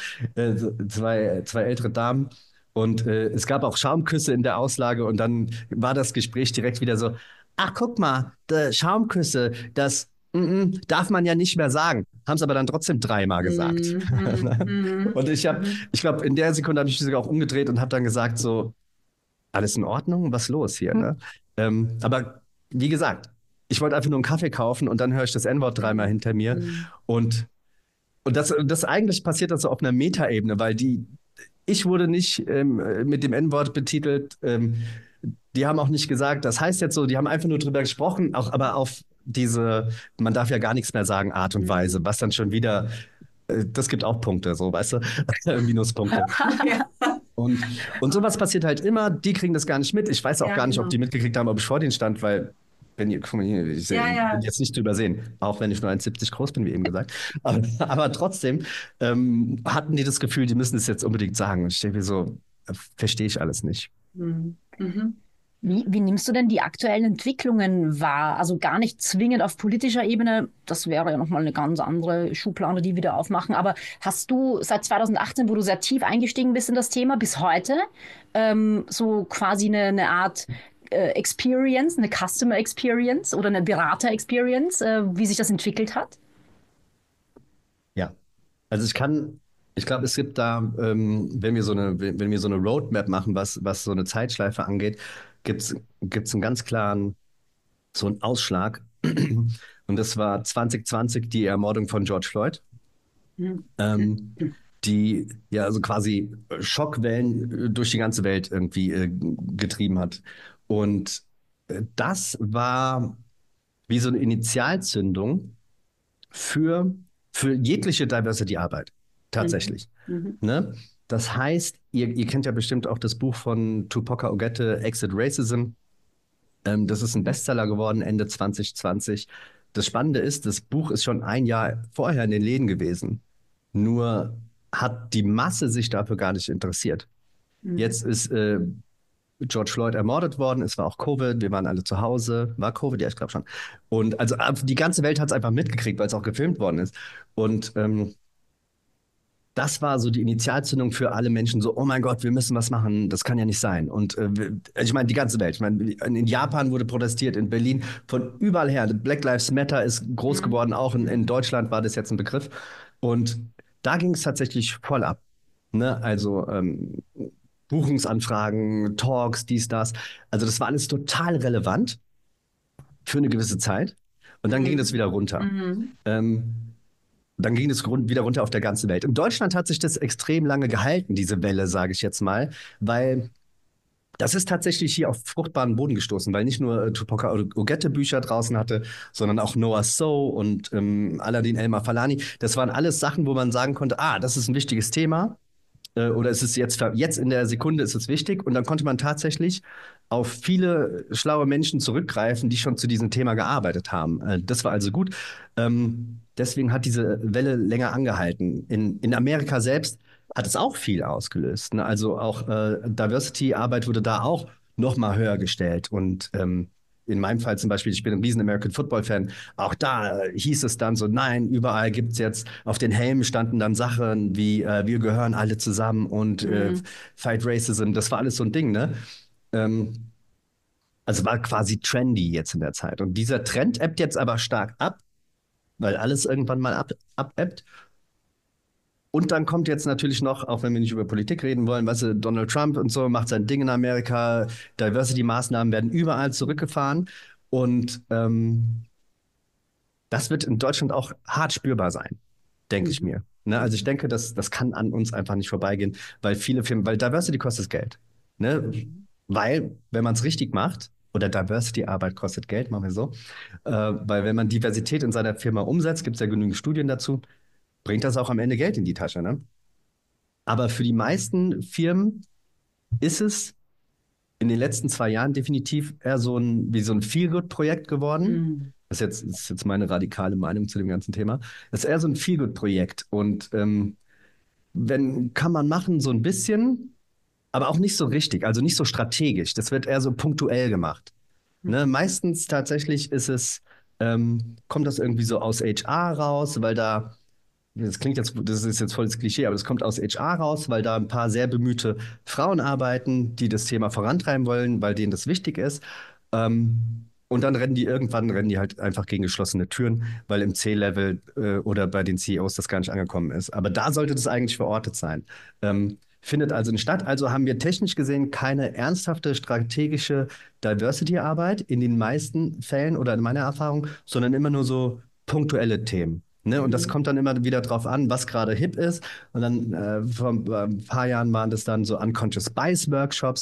zwei ältere Damen und es gab auch Schaumküsse in der Auslage und dann war das Gespräch direkt wieder so, ach guck mal, Schaumküsse, das darf man ja nicht mehr sagen. Haben es aber dann trotzdem dreimal gesagt. Mhm. Mhm. Und Mhm. ich glaube, in der Sekunde habe ich mich sogar auch umgedreht und habe dann gesagt so, alles in Ordnung? Was ist los hier, ne? Aber wie gesagt, ich wollte einfach nur einen Kaffee kaufen und dann höre ich das N-Wort dreimal Mhm. hinter mir. Mhm. Und, und das eigentlich passiert das so auf einer Metaebene, weil ich wurde nicht mit dem N-Wort betitelt. Die haben auch nicht gesagt, das heißt jetzt so, die haben einfach nur drüber gesprochen, aber auf man darf ja gar nichts mehr sagen, Art und Weise, Mhm. was dann schon wieder, das gibt auch Punkte, so, weißt du, Minuspunkte. Ja, Und sowas passiert halt immer, die kriegen das gar nicht mit. Ich weiß auch ja, gar nicht, ob genau. die mitgekriegt haben, ob ich vor denen stand, weil, guck mal hier, Ja, bin ja. jetzt nicht zu übersehen, auch wenn ich nur 1,70 groß bin, wie eben gesagt. Aber trotzdem hatten die das Gefühl, die müssen es jetzt unbedingt sagen. Und ich denke mir so, verstehe ich alles nicht. Mhm. Mhm. Wie nimmst du denn die aktuellen Entwicklungen wahr? Also gar nicht zwingend auf politischer Ebene, das wäre ja nochmal eine ganz andere Schublade, die wir da aufmachen. Aber hast du seit 2018, wo du sehr tief eingestiegen bist in das Thema, bis heute so quasi eine Art Experience, eine Customer Experience oder eine Berater Experience, wie sich das entwickelt hat? Ja. Also ich glaube, es gibt da, wenn wir so eine Roadmap machen, was so eine Zeitschleife angeht, gibt's einen ganz klaren so ein Ausschlag. Und das war 2020 die Ermordung von George Floyd, Mhm. ähm, die ja also quasi Schockwellen durch die ganze Welt irgendwie getrieben hat. Und das war wie so eine Initialzündung für, für jegliche Diversity-Arbeit. Mhm. Tatsächlich. Mhm. Ne? Das heißt, ihr kennt ja bestimmt auch das Buch von Tupac Ogette, Exit Racism. Das ist ein Bestseller geworden Ende 2020. Das Spannende ist, das Buch ist schon ein Jahr vorher in den Läden gewesen. Nur hat die Masse sich dafür gar nicht interessiert. Mhm. Jetzt ist George Floyd ermordet worden. Es war auch Covid. Wir waren alle zu Hause. War Covid? Ja, ich glaube schon. Und also die ganze Welt hat es einfach mitgekriegt, weil es auch gefilmt worden ist. Und das war so die Initialzündung für alle Menschen, so, oh mein Gott, wir müssen was machen, das kann ja nicht sein. Und ich meine, die ganze Welt. Ich meine, in Japan wurde protestiert, in Berlin, von überall her. Black Lives Matter ist groß Mhm. geworden, auch in Deutschland war das jetzt ein Begriff. Und da ging es tatsächlich voll ab. Ne? Also Buchungsanfragen, Talks, dies, das. Also das war alles total relevant für eine gewisse Zeit. Und dann ging das Mhm. wieder runter. Mhm. Ähm, Dann ging es wieder runter auf der ganzen Welt. In Deutschland hat sich das extrem lange gehalten, diese Welle, sage ich jetzt mal, weil das ist tatsächlich hier auf fruchtbaren Boden gestoßen, weil nicht nur Tupac Ogette Bücher draußen hatte, sondern auch Noah So und Aladdin El Falani. Das waren alles Sachen, wo man sagen konnte, ah, das ist ein wichtiges Thema oder ist es jetzt in der Sekunde ist es wichtig und dann konnte man tatsächlich auf viele schlaue Menschen zurückgreifen, die schon zu diesem Thema gearbeitet haben. Das war also gut. Deswegen hat diese Welle länger angehalten. In Amerika selbst hat es auch viel ausgelöst. Ne? Also auch Diversity-Arbeit wurde da auch noch mal höher gestellt und in meinem Fall zum Beispiel, ich bin ein riesen American Football Fan, auch da hieß es dann so, nein, überall gibt es jetzt, auf den Helmen standen dann Sachen wie, wir gehören alle zusammen und Fight Racism, das war alles so ein Ding, ne? Ähm, also war quasi trendy jetzt in der Zeit. Und dieser Trend ebbt jetzt aber stark ab, weil alles irgendwann mal abebbt. Und dann kommt jetzt natürlich noch, auch wenn wir nicht über Politik reden wollen, weißt du, Donald Trump und so macht sein Ding in Amerika, Diversity-Maßnahmen werden überall zurückgefahren und das wird in Deutschland auch hart spürbar sein, denke ich mir. Ne? Also ich denke, das kann an uns einfach nicht vorbeigehen, weil viele Firmen, weil Diversity kostet Geld. Ne? Weil, wenn man es richtig macht, oder Diversity-Arbeit kostet Geld, machen wir so, weil wenn man Diversität in seiner Firma umsetzt, gibt es ja genügend Studien dazu, bringt das auch am Ende Geld in die Tasche. Ne? Aber für die meisten Firmen ist es in den letzten 2 Jahren definitiv eher wie so ein Feel-Good-Projekt geworden. Das ist jetzt meine radikale Meinung zu dem ganzen Thema. Das ist eher so ein Feel-Good-Projekt. Und kann man machen, so ein bisschen, aber auch nicht so richtig, also nicht so strategisch. Das wird eher so punktuell gemacht. Ne? Meistens tatsächlich kommt das irgendwie so aus HR raus, weil das ist jetzt volles Klischee, aber das kommt aus HR raus, weil da ein paar sehr bemühte Frauen arbeiten, die das Thema vorantreiben wollen, weil denen das wichtig ist. Und dann rennen die halt einfach gegen geschlossene Türen, weil im C-Level oder bei den CEOs das gar nicht angekommen ist. Aber da sollte das eigentlich verortet sein. Findet also nicht statt. Also haben wir technisch gesehen keine ernsthafte strategische Diversity-Arbeit in den meisten Fällen oder in meiner Erfahrung, sondern immer nur so punktuelle Themen. Ne? Und das kommt dann immer wieder drauf an, was gerade hip ist. Und dann vor ein paar Jahren waren das dann so Unconscious Bias Workshops.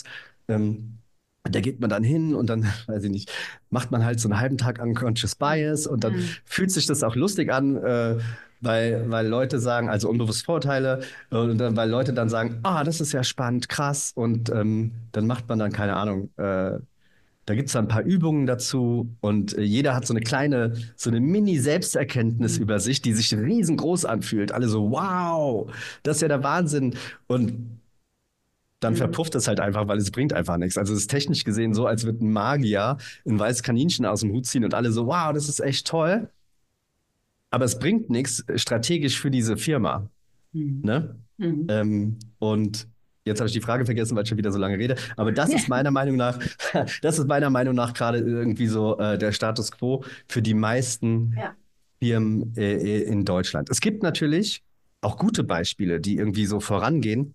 Da geht man dann hin und dann, weiß ich nicht, macht man halt so einen halben Tag Unconscious Bias und dann fühlt sich das auch lustig an, weil Leute sagen, also unbewusst Vorurteile, und dann, weil Leute dann sagen, das ist ja spannend, krass. Und dann macht man dann, keine Ahnung, da gibt es dann ein paar Übungen dazu und jeder hat so eine Mini-Selbsterkenntnis über sich, die sich riesengroß anfühlt. Alle so, wow, das ist ja der Wahnsinn. Und dann verpufft es halt einfach, weil es bringt einfach nichts. Also es ist technisch gesehen so, als würde ein Magier ein weißes Kaninchen aus dem Hut ziehen und alle so, wow, das ist echt toll. Aber es bringt nichts strategisch für diese Firma. Ne? Und jetzt habe ich die Frage vergessen, weil ich schon wieder so lange rede. Aber das ist meiner Meinung nach, gerade irgendwie so der Status quo für die meisten Firmen in Deutschland. Es gibt natürlich auch gute Beispiele, die irgendwie so vorangehen.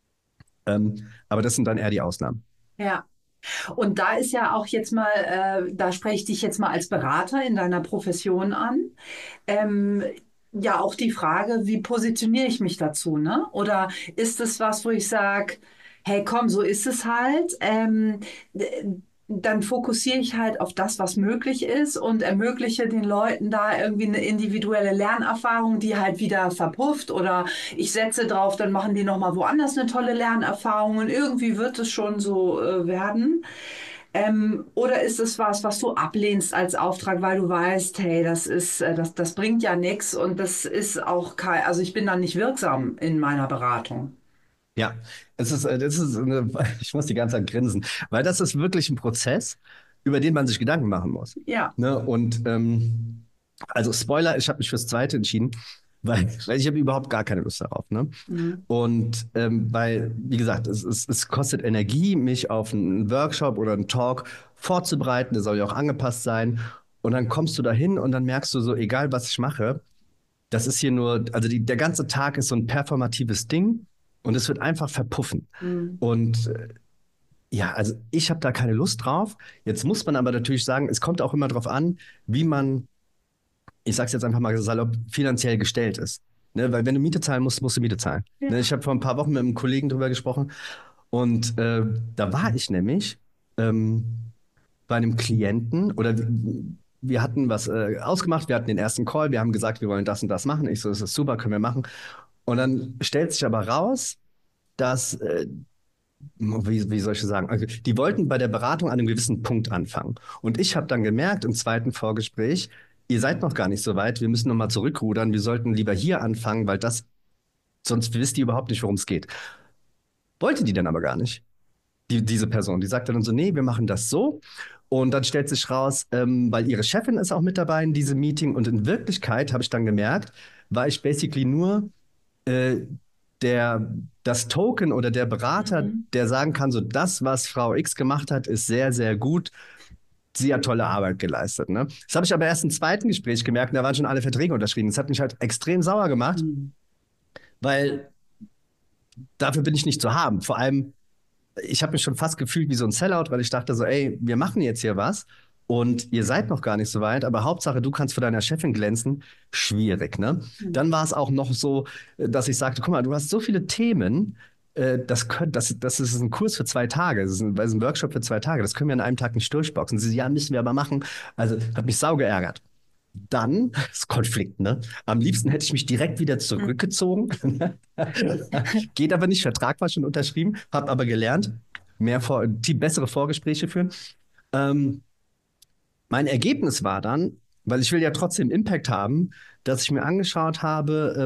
Aber das sind dann eher die Ausnahmen. Ja. Und da ist ja auch jetzt mal, da spreche ich dich jetzt mal als Berater in deiner Profession an. Ja, auch die Frage, wie positioniere ich mich dazu, ne? Oder ist es was, wo ich sage, hey, komm, so ist es halt. Dann fokussiere ich halt auf das, was möglich ist und ermögliche den Leuten da irgendwie eine individuelle Lernerfahrung, die halt wieder verpufft, oder ich setze drauf, dann machen die nochmal woanders eine tolle Lernerfahrung und irgendwie wird es schon so werden. Oder ist es was du ablehnst als Auftrag, weil du weißt, hey, das bringt ja nichts und das ist auch also ich bin dann nicht wirksam in meiner Beratung. Ja, ich muss die ganze Zeit grinsen, weil das ist wirklich ein Prozess, über den man sich Gedanken machen muss. Ja. Ne? Und also Spoiler, ich habe mich fürs Zweite entschieden, weil ich habe überhaupt gar keine Lust darauf. Ne? Und weil, wie gesagt, es kostet Energie, mich auf einen Workshop oder einen Talk vorzubereiten, der soll ja auch angepasst sein. Und dann kommst du dahin und dann merkst du so, egal was ich mache, das ist hier nur, also der ganze Tag ist so ein performatives Ding und es wird einfach verpuffen. Und ja, also ich habe da keine Lust drauf. Jetzt muss man aber natürlich sagen, es kommt auch immer darauf an, wie man, ich sag's jetzt einfach mal salopp, finanziell gestellt ist. Ne? Weil wenn du Miete zahlen musst, musst du Miete zahlen. Ja. Ne? Ich habe vor ein paar Wochen mit einem Kollegen drüber gesprochen und da war ich nämlich bei einem Klienten oder wir hatten was ausgemacht, wir hatten den ersten Call, wir haben gesagt, wir wollen das und das machen. Ich so, das ist super, können wir machen. Und dann stellt sich aber raus, dass, wie soll ich das sagen, also, die wollten bei der Beratung an einem gewissen Punkt anfangen. Und ich habe dann gemerkt im zweiten Vorgespräch, ihr seid noch gar nicht so weit, wir müssen noch mal zurückrudern, wir sollten lieber hier anfangen, weil sonst wisst ihr überhaupt nicht, worum es geht. Wollte die dann aber gar nicht. Diese Person, die sagte dann so, nee, wir machen das so. Und dann stellt sich raus, weil ihre Chefin ist auch mit dabei in diesem Meeting. Und in Wirklichkeit, habe ich dann gemerkt, war ich basically nur äh, das Token oder der Berater, der sagen kann, so das, was Frau X gemacht hat, ist sehr, sehr gut. Sie hat tolle Arbeit geleistet. Ne? Das habe ich aber erst im zweiten Gespräch gemerkt, und da waren schon alle Verträge unterschrieben. Das hat mich halt extrem sauer gemacht, weil dafür bin ich nicht zu haben. Vor allem, ich habe mich schon fast gefühlt wie so ein Sellout, weil ich dachte so, ey, wir machen jetzt hier was und ihr seid noch gar nicht so weit, aber Hauptsache, du kannst vor deiner Chefin glänzen. Schwierig, ne? Dann war es auch noch so, dass ich sagte, guck mal, du hast so viele Themen, das ist ein Kurs für 2 Tage, das ist ein Workshop für 2 Tage, das können wir an einem Tag nicht durchboxen. Sie, ja, müssen wir aber machen. Also hat mich sau geärgert. Dann ist Konflikt, ne? Am liebsten hätte ich mich direkt wieder zurückgezogen. Geht aber nicht, Vertrag war schon unterschrieben, habe aber gelernt, die bessere Vorgespräche führen. Ähm, Mein Ergebnis war dann, weil ich will ja trotzdem Impact haben, dass ich mir angeschaut habe,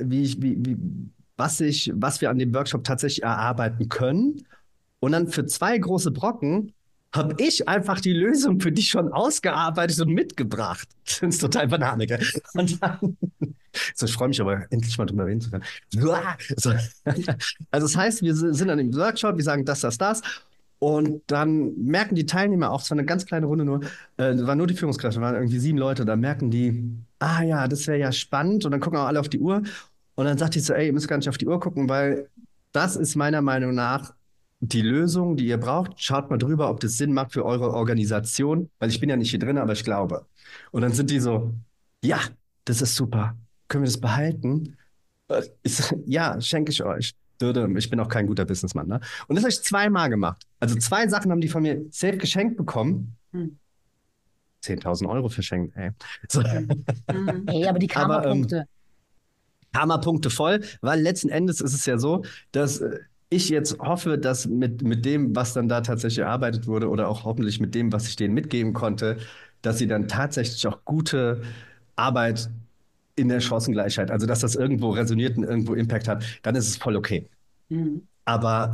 was wir an dem Workshop tatsächlich erarbeiten können. Und dann für 2 große Brocken habe ich einfach die Lösung für dich schon ausgearbeitet und mitgebracht. Das ist total Banane, gell? Und dann, so, ich freue mich aber endlich mal drüber reden zu können. So. Also das heißt, wir sind an dem Workshop, wir sagen das. Und dann merken die Teilnehmer auch, es war eine ganz kleine Runde nur, das waren nur die Führungskräfte, waren irgendwie 7 Leute, da merken die, ah ja, das wäre ja spannend. Und dann gucken auch alle auf die Uhr. Und dann sagt die so, ey, ihr müsst gar nicht auf die Uhr gucken, weil das ist meiner Meinung nach die Lösung, die ihr braucht. Schaut mal drüber, ob das Sinn macht für eure Organisation, weil ich bin ja nicht hier drin, aber ich glaube. Und dann sind die so, ja, das ist super. Können wir das behalten? Ja, schenke ich euch. Ich bin auch kein guter Businessmann, ne? Und das habe ich 2-mal gemacht. Also 2 Sachen haben die von mir safe geschenkt bekommen. 10.000 Euro verschenkt, ey. So. Hey, aber die Karma-Punkte. Karma-Punkte voll, weil letzten Endes ist es ja so, dass ich jetzt hoffe, dass mit dem, was dann da tatsächlich erarbeitet wurde oder auch hoffentlich mit dem, was ich denen mitgeben konnte, dass sie dann tatsächlich auch gute Arbeit in der Chancengleichheit, also dass das irgendwo resoniert und irgendwo Impact hat, dann ist es voll okay. Aber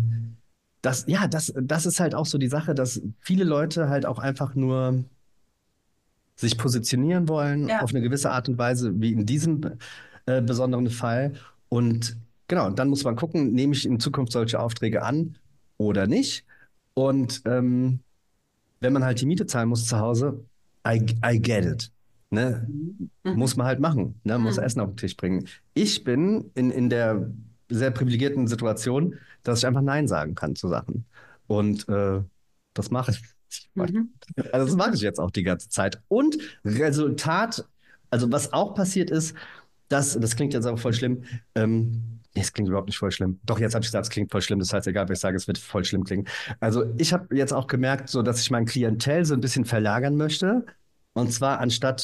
das ist halt auch so die Sache, dass viele Leute halt auch einfach nur sich positionieren wollen auf eine gewisse Art und Weise, wie in diesem besonderen Fall. Und genau, dann muss man gucken, nehme ich in Zukunft solche Aufträge an oder nicht. Und wenn man halt die Miete zahlen muss zu Hause, I get it. Ne? Muss man halt machen, ne? Muss Essen auf den Tisch bringen. Ich bin in der sehr privilegierten Situation, dass ich einfach Nein sagen kann zu Sachen. Und das mache ich. Also das mache ich jetzt auch die ganze Zeit. Und Resultat, also was auch passiert ist, das klingt jetzt aber voll schlimm. Nee, es klingt überhaupt nicht voll schlimm. Doch, jetzt habe ich gesagt, es klingt voll schlimm. Das heißt, egal, was ich sage, es wird voll schlimm klingen. Also ich habe jetzt auch gemerkt, so, dass ich mein Klientel so ein bisschen verlagern möchte. Und zwar anstatt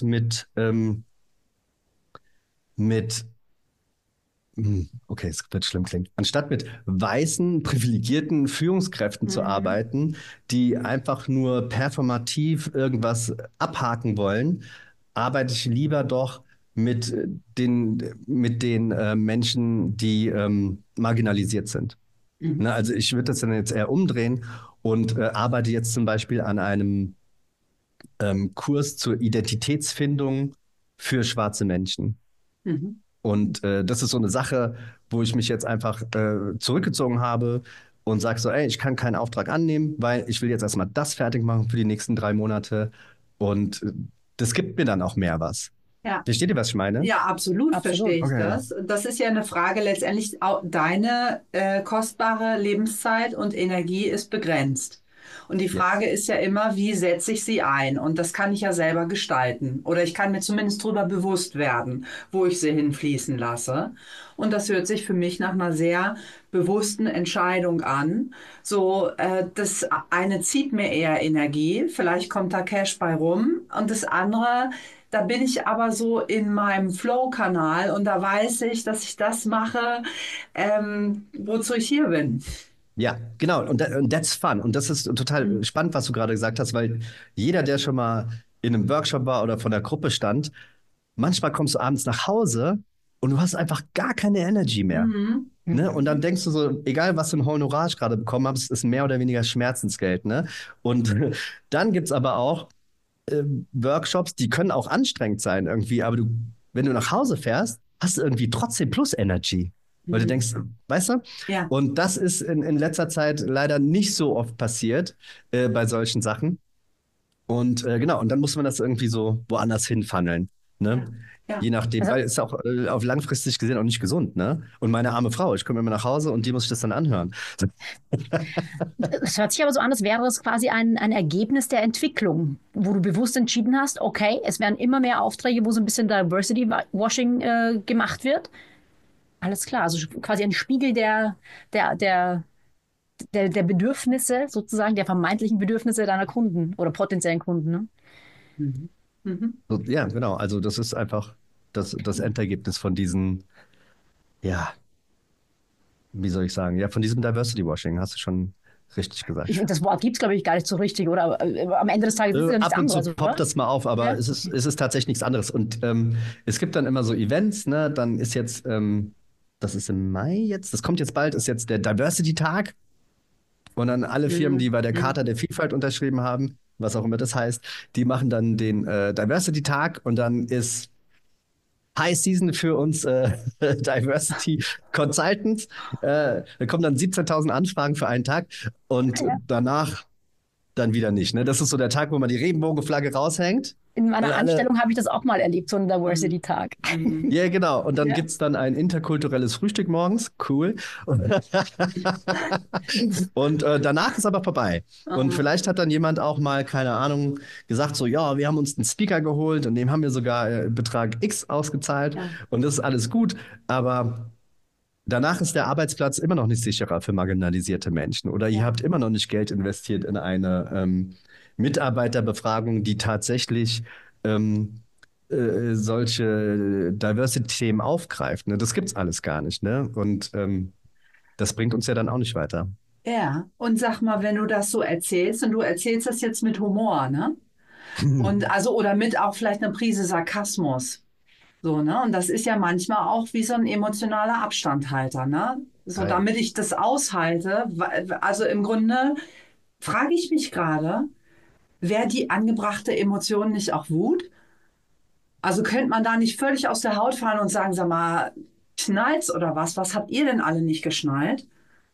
okay, es wird schlimm klingen. Anstatt mit weißen, privilegierten Führungskräften zu arbeiten, die einfach nur performativ irgendwas abhaken wollen, arbeite ich lieber doch mit den Menschen, die marginalisiert sind. Ne, also ich würde das dann jetzt eher umdrehen und arbeite jetzt zum Beispiel an einem Kurs zur Identitätsfindung für schwarze Menschen. Und das ist so eine Sache, wo ich mich jetzt einfach zurückgezogen habe und sage so, ey, ich kann keinen Auftrag annehmen, weil ich will jetzt erstmal das fertig machen für die nächsten 3 Monate. Und das gibt mir dann auch mehr was. Ja. Versteht ihr, was ich meine? Ja, absolut verstehe ich Okay. das. Das ist ja eine Frage letztendlich, auch deine kostbare Lebenszeit und Energie ist begrenzt. Und die Frage ist ja immer, wie setze ich sie ein? Und das kann ich ja selber gestalten. Oder ich kann mir zumindest darüber bewusst werden, wo ich sie hinfließen lasse. Und das hört sich für mich nach einer sehr bewussten Entscheidung an. So, das eine zieht mir eher Energie, vielleicht kommt da Cash bei rum. Und das andere, da bin ich aber so in meinem Flow-Kanal und da weiß ich, dass ich das mache, wozu ich hier bin. Ja, genau. Und that's fun. Und das ist total spannend, was du gerade gesagt hast, weil jeder, der schon mal in einem Workshop war oder von der Gruppe stand, manchmal kommst du abends nach Hause und du hast einfach gar keine Energy mehr. Ne? Und dann denkst du so, egal was du ein Honorar gerade bekommen hast, ist mehr oder weniger Schmerzensgeld. Ne? Und dann gibt es aber auch Workshops, die können auch anstrengend sein irgendwie, aber wenn du nach Hause fährst, hast du irgendwie trotzdem Plus Energy. Weil du denkst, weißt du? Ja. Und das ist in letzter Zeit leider nicht so oft passiert bei solchen Sachen. Und genau, und dann muss man das irgendwie so woanders hinfunneln. Ne? Ja. Je nachdem, Also- weil es ist auch auf langfristig gesehen auch nicht gesund, ne? Und meine arme Frau, ich komme immer nach Hause und die muss ich das dann anhören. Es hört sich aber so an, als wäre das quasi ein Ergebnis der Entwicklung, wo du bewusst entschieden hast, okay, es werden immer mehr Aufträge, wo so ein bisschen Diversity-Washing gemacht wird. Alles klar, also quasi ein Spiegel der Bedürfnisse, sozusagen, der vermeintlichen Bedürfnisse deiner Kunden oder potenziellen Kunden. Ne? Mhm. Mhm. So, ja, genau. Also das ist einfach das Endergebnis von diesen, ja, wie soll ich sagen, ja, von diesem Diversity Washing, hast du schon richtig gesagt. Das Wort gibt es, glaube ich, gar nicht so richtig, oder? Am Ende des Tages ist es ja nichts Ab und zu anderes, poppt oder? das mal auf, aber Ja. es ist tatsächlich nichts anderes. Und es gibt dann immer so Events, ne? Dann ist jetzt, das ist im Mai jetzt, das kommt jetzt bald, ist jetzt der Diversity-Tag. Und dann alle Firmen, die bei der Charta der Vielfalt unterschrieben haben, was auch immer das heißt, die machen dann den Diversity-Tag und dann ist High Season für uns Diversity Consultants. Da kommen dann 17.000 Anfragen für einen Tag und danach dann wieder nicht. Ne? Das ist so der Tag, wo man die Regenbogenflagge raushängt. In meiner Und alle- Anstellung habe ich das auch mal erlebt, so einen Diversity-Tag. Ja, genau. Und dann gibt's dann ein interkulturelles Frühstück morgens. Cool. Und danach ist aber vorbei. Und vielleicht hat dann jemand auch mal, keine Ahnung, gesagt so, ja, wir haben uns einen Speaker geholt und dem haben wir sogar Betrag X ausgezahlt. Und das ist alles gut. Aber danach ist der Arbeitsplatz immer noch nicht sicherer für marginalisierte Menschen. Oder ihr habt immer noch nicht Geld investiert in eine Mitarbeiterbefragung, die tatsächlich solche Diversity-Themen aufgreift. Ne? Das gibt's alles gar nicht. Ne? Und das bringt uns ja dann auch nicht weiter. Ja, und sag mal, wenn du das so erzählst und du erzählst das jetzt mit Humor, ne? Und also, oder mit auch vielleicht einer Prise Sarkasmus. So, ne? Und das ist ja manchmal auch wie so ein emotionaler Abstandhalter, ne? So, Ja. damit ich das aushalte. Also im Grunde frage ich mich gerade, wäre die angebrachte Emotion nicht auch Wut? Also könnte man da nicht völlig aus der Haut fallen und sagen, sag mal, knallt's oder was? Was habt ihr denn alle nicht geschnallt?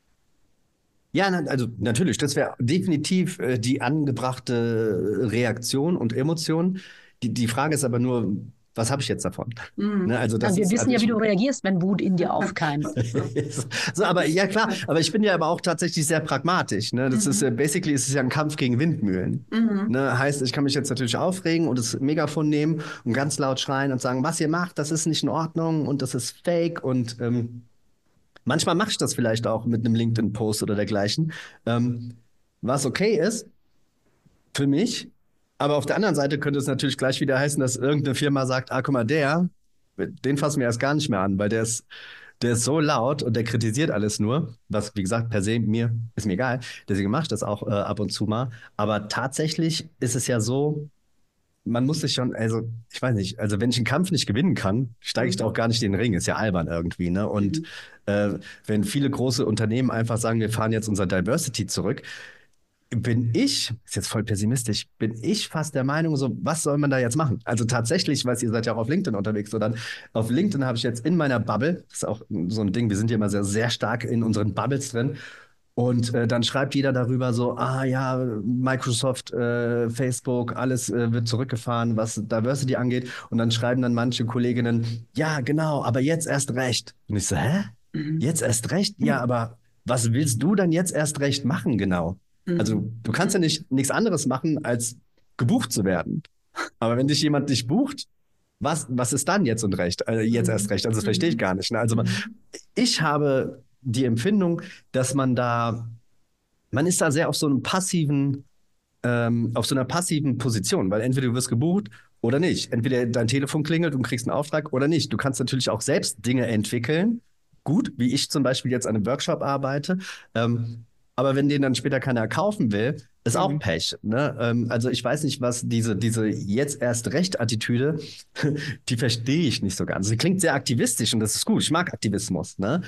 Ja, also natürlich, das wäre definitiv die angebrachte Reaktion und Emotion. Die Frage ist aber nur, was habe ich jetzt davon? Ne, also das Also wir ist, wissen also ja, wie ich, du reagierst, wenn Wut in dir aufkeimt. so, aber ja klar, aber ich bin ja aber auch tatsächlich sehr pragmatisch. Ne? Das ist basically ist es ja ein Kampf gegen Windmühlen. Ne? Heißt, ich kann mich jetzt natürlich aufregen und das Megafon nehmen und ganz laut schreien und sagen, was ihr macht, das ist nicht in Ordnung und das ist fake und manchmal mache ich das vielleicht auch mit einem LinkedIn-Post oder dergleichen, was okay ist für mich. Aber auf der anderen Seite könnte es natürlich gleich wieder heißen, dass irgendeine Firma sagt, ah, guck mal, den fassen wir erst gar nicht mehr an, weil der ist so laut und der kritisiert alles nur, was, wie gesagt, per se ist mir egal. Deswegen mache ich das auch ab und zu mal. Aber tatsächlich ist es ja so, man muss sich schon, also ich weiß nicht, also wenn ich einen Kampf nicht gewinnen kann, steige ich da auch gar nicht in den Ring, ist ja albern irgendwie, ne? Und wenn viele große Unternehmen einfach sagen, wir fahren jetzt unser Diversity zurück, ist jetzt voll pessimistisch, bin ich fast der Meinung, so, was soll man da jetzt machen? Also tatsächlich, weil ihr seid ja auch auf LinkedIn unterwegs, so dann auf LinkedIn habe ich jetzt in meiner Bubble, das ist auch so ein Ding, wir sind ja immer sehr, sehr stark in unseren Bubbles drin. Und dann schreibt jeder darüber so, ah ja, Microsoft, Facebook, alles wird zurückgefahren, was Diversity angeht. Und dann schreiben dann manche Kolleginnen, ja, genau, aber jetzt erst recht. Und ich so, hä? Jetzt erst recht? Ja, aber was willst du dann jetzt erst recht machen, genau? Also du kannst ja nichts anderes machen, als gebucht zu werden. Aber wenn dich jemand nicht bucht, was ist dann jetzt und recht? Jetzt erst recht. Also das verstehe ich gar nicht. Ne? Also ich habe die Empfindung, dass man ist da sehr auf so einem auf so einer passiven Position, weil entweder du wirst gebucht oder nicht. Entweder dein Telefon klingelt und kriegst einen Auftrag oder nicht. Du kannst natürlich auch selbst Dinge entwickeln. Gut, wie ich zum Beispiel jetzt an einem Workshop arbeite. aber wenn den dann später keiner kaufen will, ist auch Pech. Ne? Also ich weiß nicht, was diese jetzt erst Recht-Attitüde, die verstehe ich nicht so ganz. Sie klingt sehr aktivistisch und das ist gut. Ich mag Aktivismus. Ne?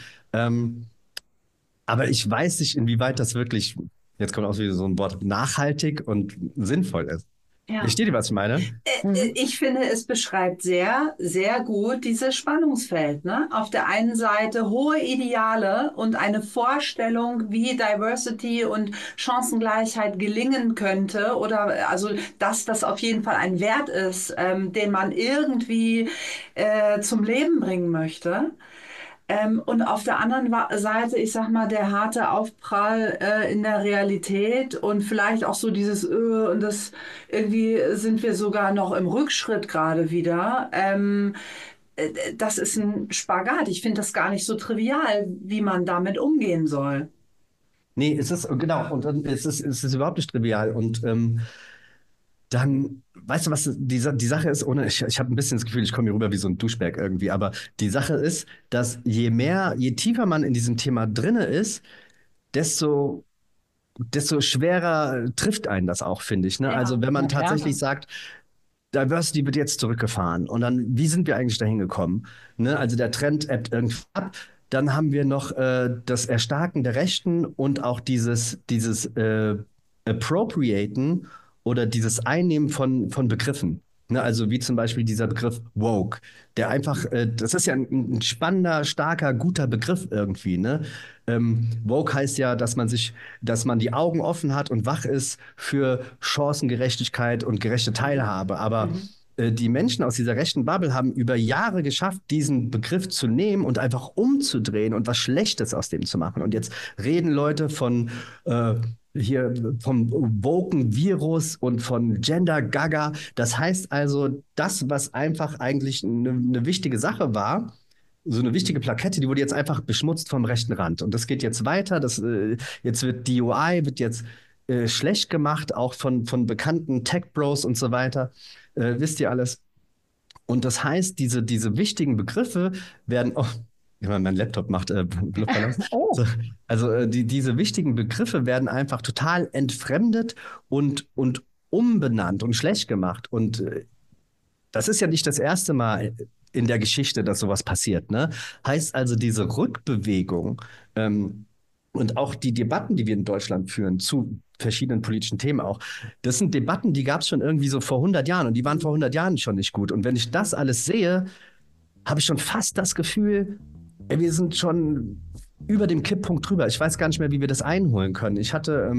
Aber ich weiß nicht, inwieweit das wirklich, jetzt kommt auch wieder so ein Wort, nachhaltig und sinnvoll ist. Ja. Versteht ihr, was ich meine? Ich finde, es beschreibt sehr, sehr gut dieses Spannungsfeld. Ne? Auf der einen Seite hohe Ideale und eine Vorstellung, wie Diversity und Chancengleichheit gelingen könnte oder also, dass das auf jeden Fall ein Wert ist, den man irgendwie zum Leben bringen möchte. Und auf der anderen Seite, ich sag mal, der harte Aufprall in der Realität und vielleicht auch so dieses und das irgendwie sind wir sogar noch im Rückschritt gerade wieder. Das ist ein Spagat. Ich finde das gar nicht so trivial, wie man damit umgehen soll. Nee, es ist, genau, und dann es ist überhaupt nicht trivial. Und dann, weißt du, was die Sache ist, ich habe ein bisschen das Gefühl, ich komme hier rüber wie so ein Duschberg irgendwie, aber die Sache ist, dass je tiefer man in diesem Thema drinne ist, desto schwerer trifft einen das auch, finde ich. Ne? Ja, Also wenn man na klar. tatsächlich sagt, Diversity wird jetzt zurückgefahren und dann, wie sind wir eigentlich dahin gekommen? Ne? Also der Trend ebbt irgendwie ab. Dann haben wir noch das Erstarken der Rechten und auch dieses Appropriaten oder dieses Einnehmen von Begriffen. Ne? Also wie zum Beispiel dieser Begriff woke, der einfach, das ist ja ein spannender, starker, guter Begriff irgendwie. Ne? Woke heißt ja, dass man die Augen offen hat und wach ist für Chancengerechtigkeit und gerechte Teilhabe. Aber die Menschen aus dieser rechten Bubble haben über Jahre geschafft, diesen Begriff zu nehmen und einfach umzudrehen und was Schlechtes aus dem zu machen. Und jetzt reden Leute von hier vom woken Virus und von Gender Gaga. Das heißt also, das, was einfach eigentlich eine wichtige Sache war, so eine wichtige Plakette, die wurde jetzt einfach beschmutzt vom rechten Rand. Und das geht jetzt weiter. Jetzt wird DOI, wird jetzt schlecht gemacht, auch von bekannten Tech-Bros und so weiter. Wisst ihr alles? Und das heißt, diese wichtigen Begriffe werden auch. Mein Laptop macht Luftballons. Oh. So, also diese wichtigen Begriffe werden einfach total entfremdet und umbenannt und schlecht gemacht. Und das ist ja nicht das erste Mal in der Geschichte, dass sowas passiert. Ne? Heißt also, diese Rückbewegung und auch die Debatten, die wir in Deutschland führen zu verschiedenen politischen Themen auch, das sind Debatten, die gab es schon irgendwie so vor 100 Jahren und die waren vor 100 Jahren schon nicht gut. Und wenn ich das alles sehe, habe ich schon fast das Gefühl, wir sind schon über dem Kipppunkt drüber. Ich weiß gar nicht mehr, wie wir das einholen können. Ich hatte,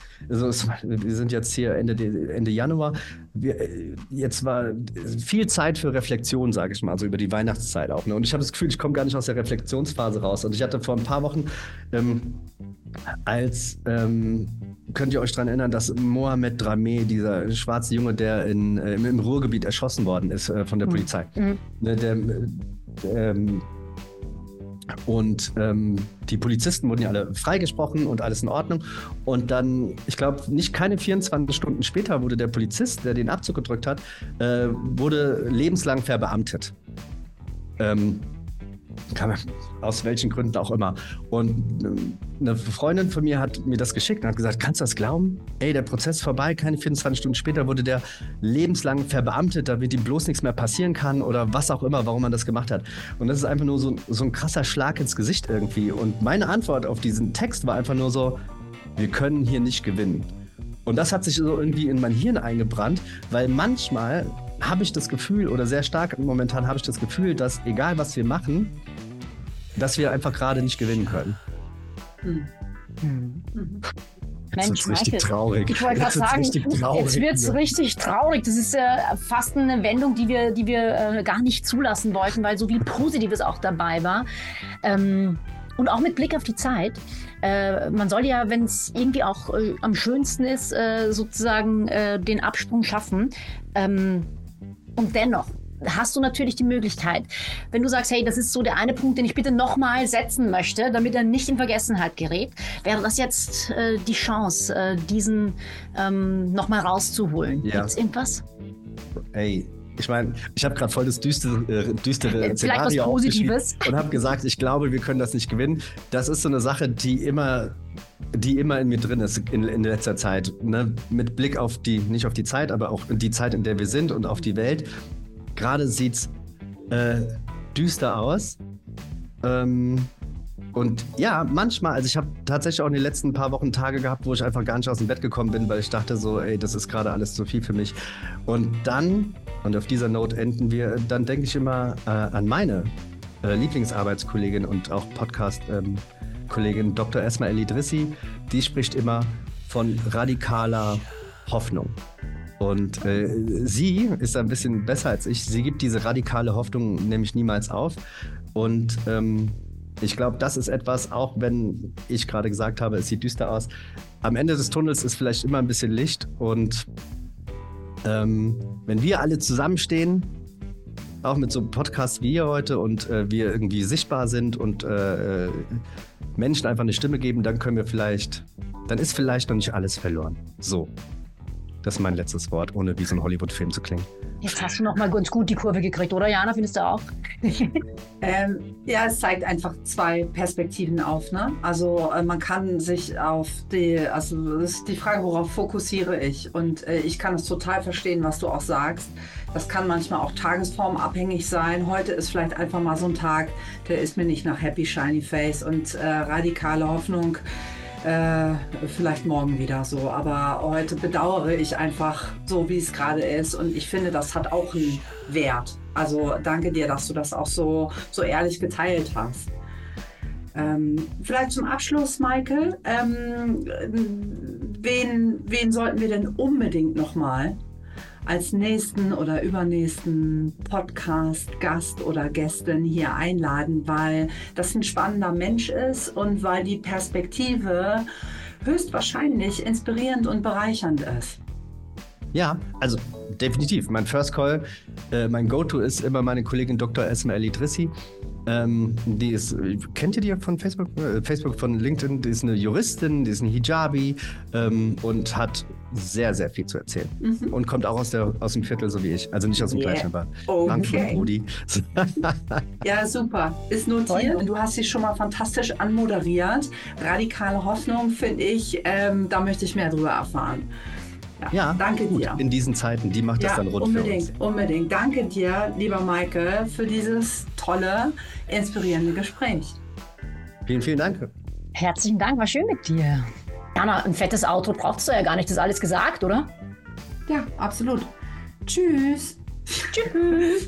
wir sind jetzt hier Ende Januar. Jetzt war viel Zeit für Reflexion, sage ich mal, so über die Weihnachtszeit auch. Ne? Und ich habe das Gefühl, ich komme gar nicht aus der Reflexionsphase raus. Und ich hatte vor ein paar Wochen, könnt ihr euch daran erinnern, dass Mohamed Drameh, dieser schwarze Junge, der im Ruhrgebiet erschossen worden ist von der Polizei. Ne, und die Polizisten wurden ja alle freigesprochen und alles in Ordnung. Und dann, ich glaube, keine 24 Stunden später wurde der Polizist, der den Abzug gedrückt hat, wurde lebenslang verbeamtet. Aus welchen Gründen auch immer. Und eine Freundin von mir hat mir das geschickt und hat gesagt, kannst du das glauben? Ey, der Prozess ist vorbei, keine 24 Stunden später wurde der lebenslang verbeamtet, damit ihm bloß nichts mehr passieren kann oder was auch immer, warum man das gemacht hat. Und das ist einfach nur so ein krasser Schlag ins Gesicht irgendwie. Und meine Antwort auf diesen Text war einfach nur so, wir können hier nicht gewinnen. Und das hat sich so irgendwie in mein Hirn eingebrannt, weil manchmal habe ich das Gefühl, oder sehr stark momentan habe ich das Gefühl, dass egal was wir machen, dass wir einfach gerade nicht gewinnen können. Jetzt wird's richtig traurig. Ich wollte gerade sagen, jetzt wird es richtig traurig. Das ist fast eine Wendung, die wir gar nicht zulassen wollten, weil so viel Positives auch dabei war. Und auch mit Blick auf die Zeit. Man soll ja, wenn es irgendwie auch am schönsten ist, sozusagen den Absprung schaffen. Und dennoch hast du natürlich die Möglichkeit, wenn du sagst, hey, das ist so der eine Punkt, den ich bitte nochmal setzen möchte, damit er nicht in Vergessenheit gerät, wäre das jetzt die Chance, diesen nochmal rauszuholen. Ja. Gibt's irgendwas? Ey, ich meine, ich habe gerade voll das düstere Szenario Positives und habe gesagt, ich glaube, wir können das nicht gewinnen. Das ist so eine Sache, die immer die immer in mir drin ist in letzter Zeit. Ne? Mit Blick auf nicht auf die Zeit, aber auch die Zeit, in der wir sind und auf die Welt. Gerade sieht es düster aus. Und ja, manchmal, also ich habe tatsächlich auch in den letzten paar Wochen Tage gehabt, wo ich einfach gar nicht aus dem Bett gekommen bin, weil ich dachte so, ey, das ist gerade alles zu viel für mich. Und dann, und auf dieser Note enden wir, dann denke ich immer an meine Lieblingsarbeitskollegin und auch Podcast-Kollegin Dr. Esma El-Idrissi. Die spricht immer von radikaler Hoffnung. Und sie ist ein bisschen besser als ich. Sie gibt diese radikale Hoffnung nämlich niemals auf. Und ich glaube, das ist etwas, auch wenn ich gerade gesagt habe, es sieht düster aus. Am Ende des Tunnels ist vielleicht immer ein bisschen Licht. Und wenn wir alle zusammenstehen, auch mit so einem Podcast wie hier heute und wir irgendwie sichtbar sind und Menschen einfach eine Stimme geben, dann ist vielleicht noch nicht alles verloren. So. Das ist mein letztes Wort, ohne wie so ein Hollywood-Film zu klingen. Jetzt hast du noch mal ganz gut die Kurve gekriegt, oder Jana? Findest du auch? Ja, es zeigt einfach zwei Perspektiven auf. Ne? Also man kann sich das ist die Frage, worauf fokussiere ich? Und ich kann es total verstehen, was du auch sagst. Das kann manchmal auch tagesformabhängig sein. Heute ist vielleicht einfach mal so ein Tag, der ist mir nicht nach Happy Shiny Face und radikale Hoffnung. Vielleicht morgen wieder so, aber heute bedauere ich einfach so, wie es gerade ist und ich finde, das hat auch einen Wert. Also danke dir, dass du das auch so ehrlich geteilt hast. Vielleicht zum Abschluss, Michael, wen sollten wir denn unbedingt nochmal als nächsten oder übernächsten Podcast-Gast oder Gästin hier einladen, weil das ein spannender Mensch ist und weil die Perspektive höchstwahrscheinlich inspirierend und bereichernd ist. Ja, also definitiv. Mein First Call, mein Go-To ist immer meine Kollegin Dr. Esma El-Idrissi. Die ist, kennt ihr die von Facebook? Facebook von LinkedIn, die ist eine Juristin, die ist eine Hijabi und hat sehr, sehr viel zu erzählen. Mhm. Und kommt auch aus dem Viertel, so wie ich. Also nicht aus dem gleichen, aber Frankfurt, Rudi. Ja, super. Ist notiert. Und du hast sie schon mal fantastisch anmoderiert. Radikale Hoffnung, finde ich, da möchte ich mehr drüber erfahren. Ja, danke dir. In diesen Zeiten, die macht das dann rund für uns. Unbedingt. Danke dir, lieber Maike, für dieses tolle, inspirierende Gespräch. Vielen, vielen Dank. Herzlichen Dank, war schön mit dir. Jana, ein fettes Outro brauchst du ja gar nicht, das ist alles gesagt, oder? Ja, absolut. Tschüss. Tschüss.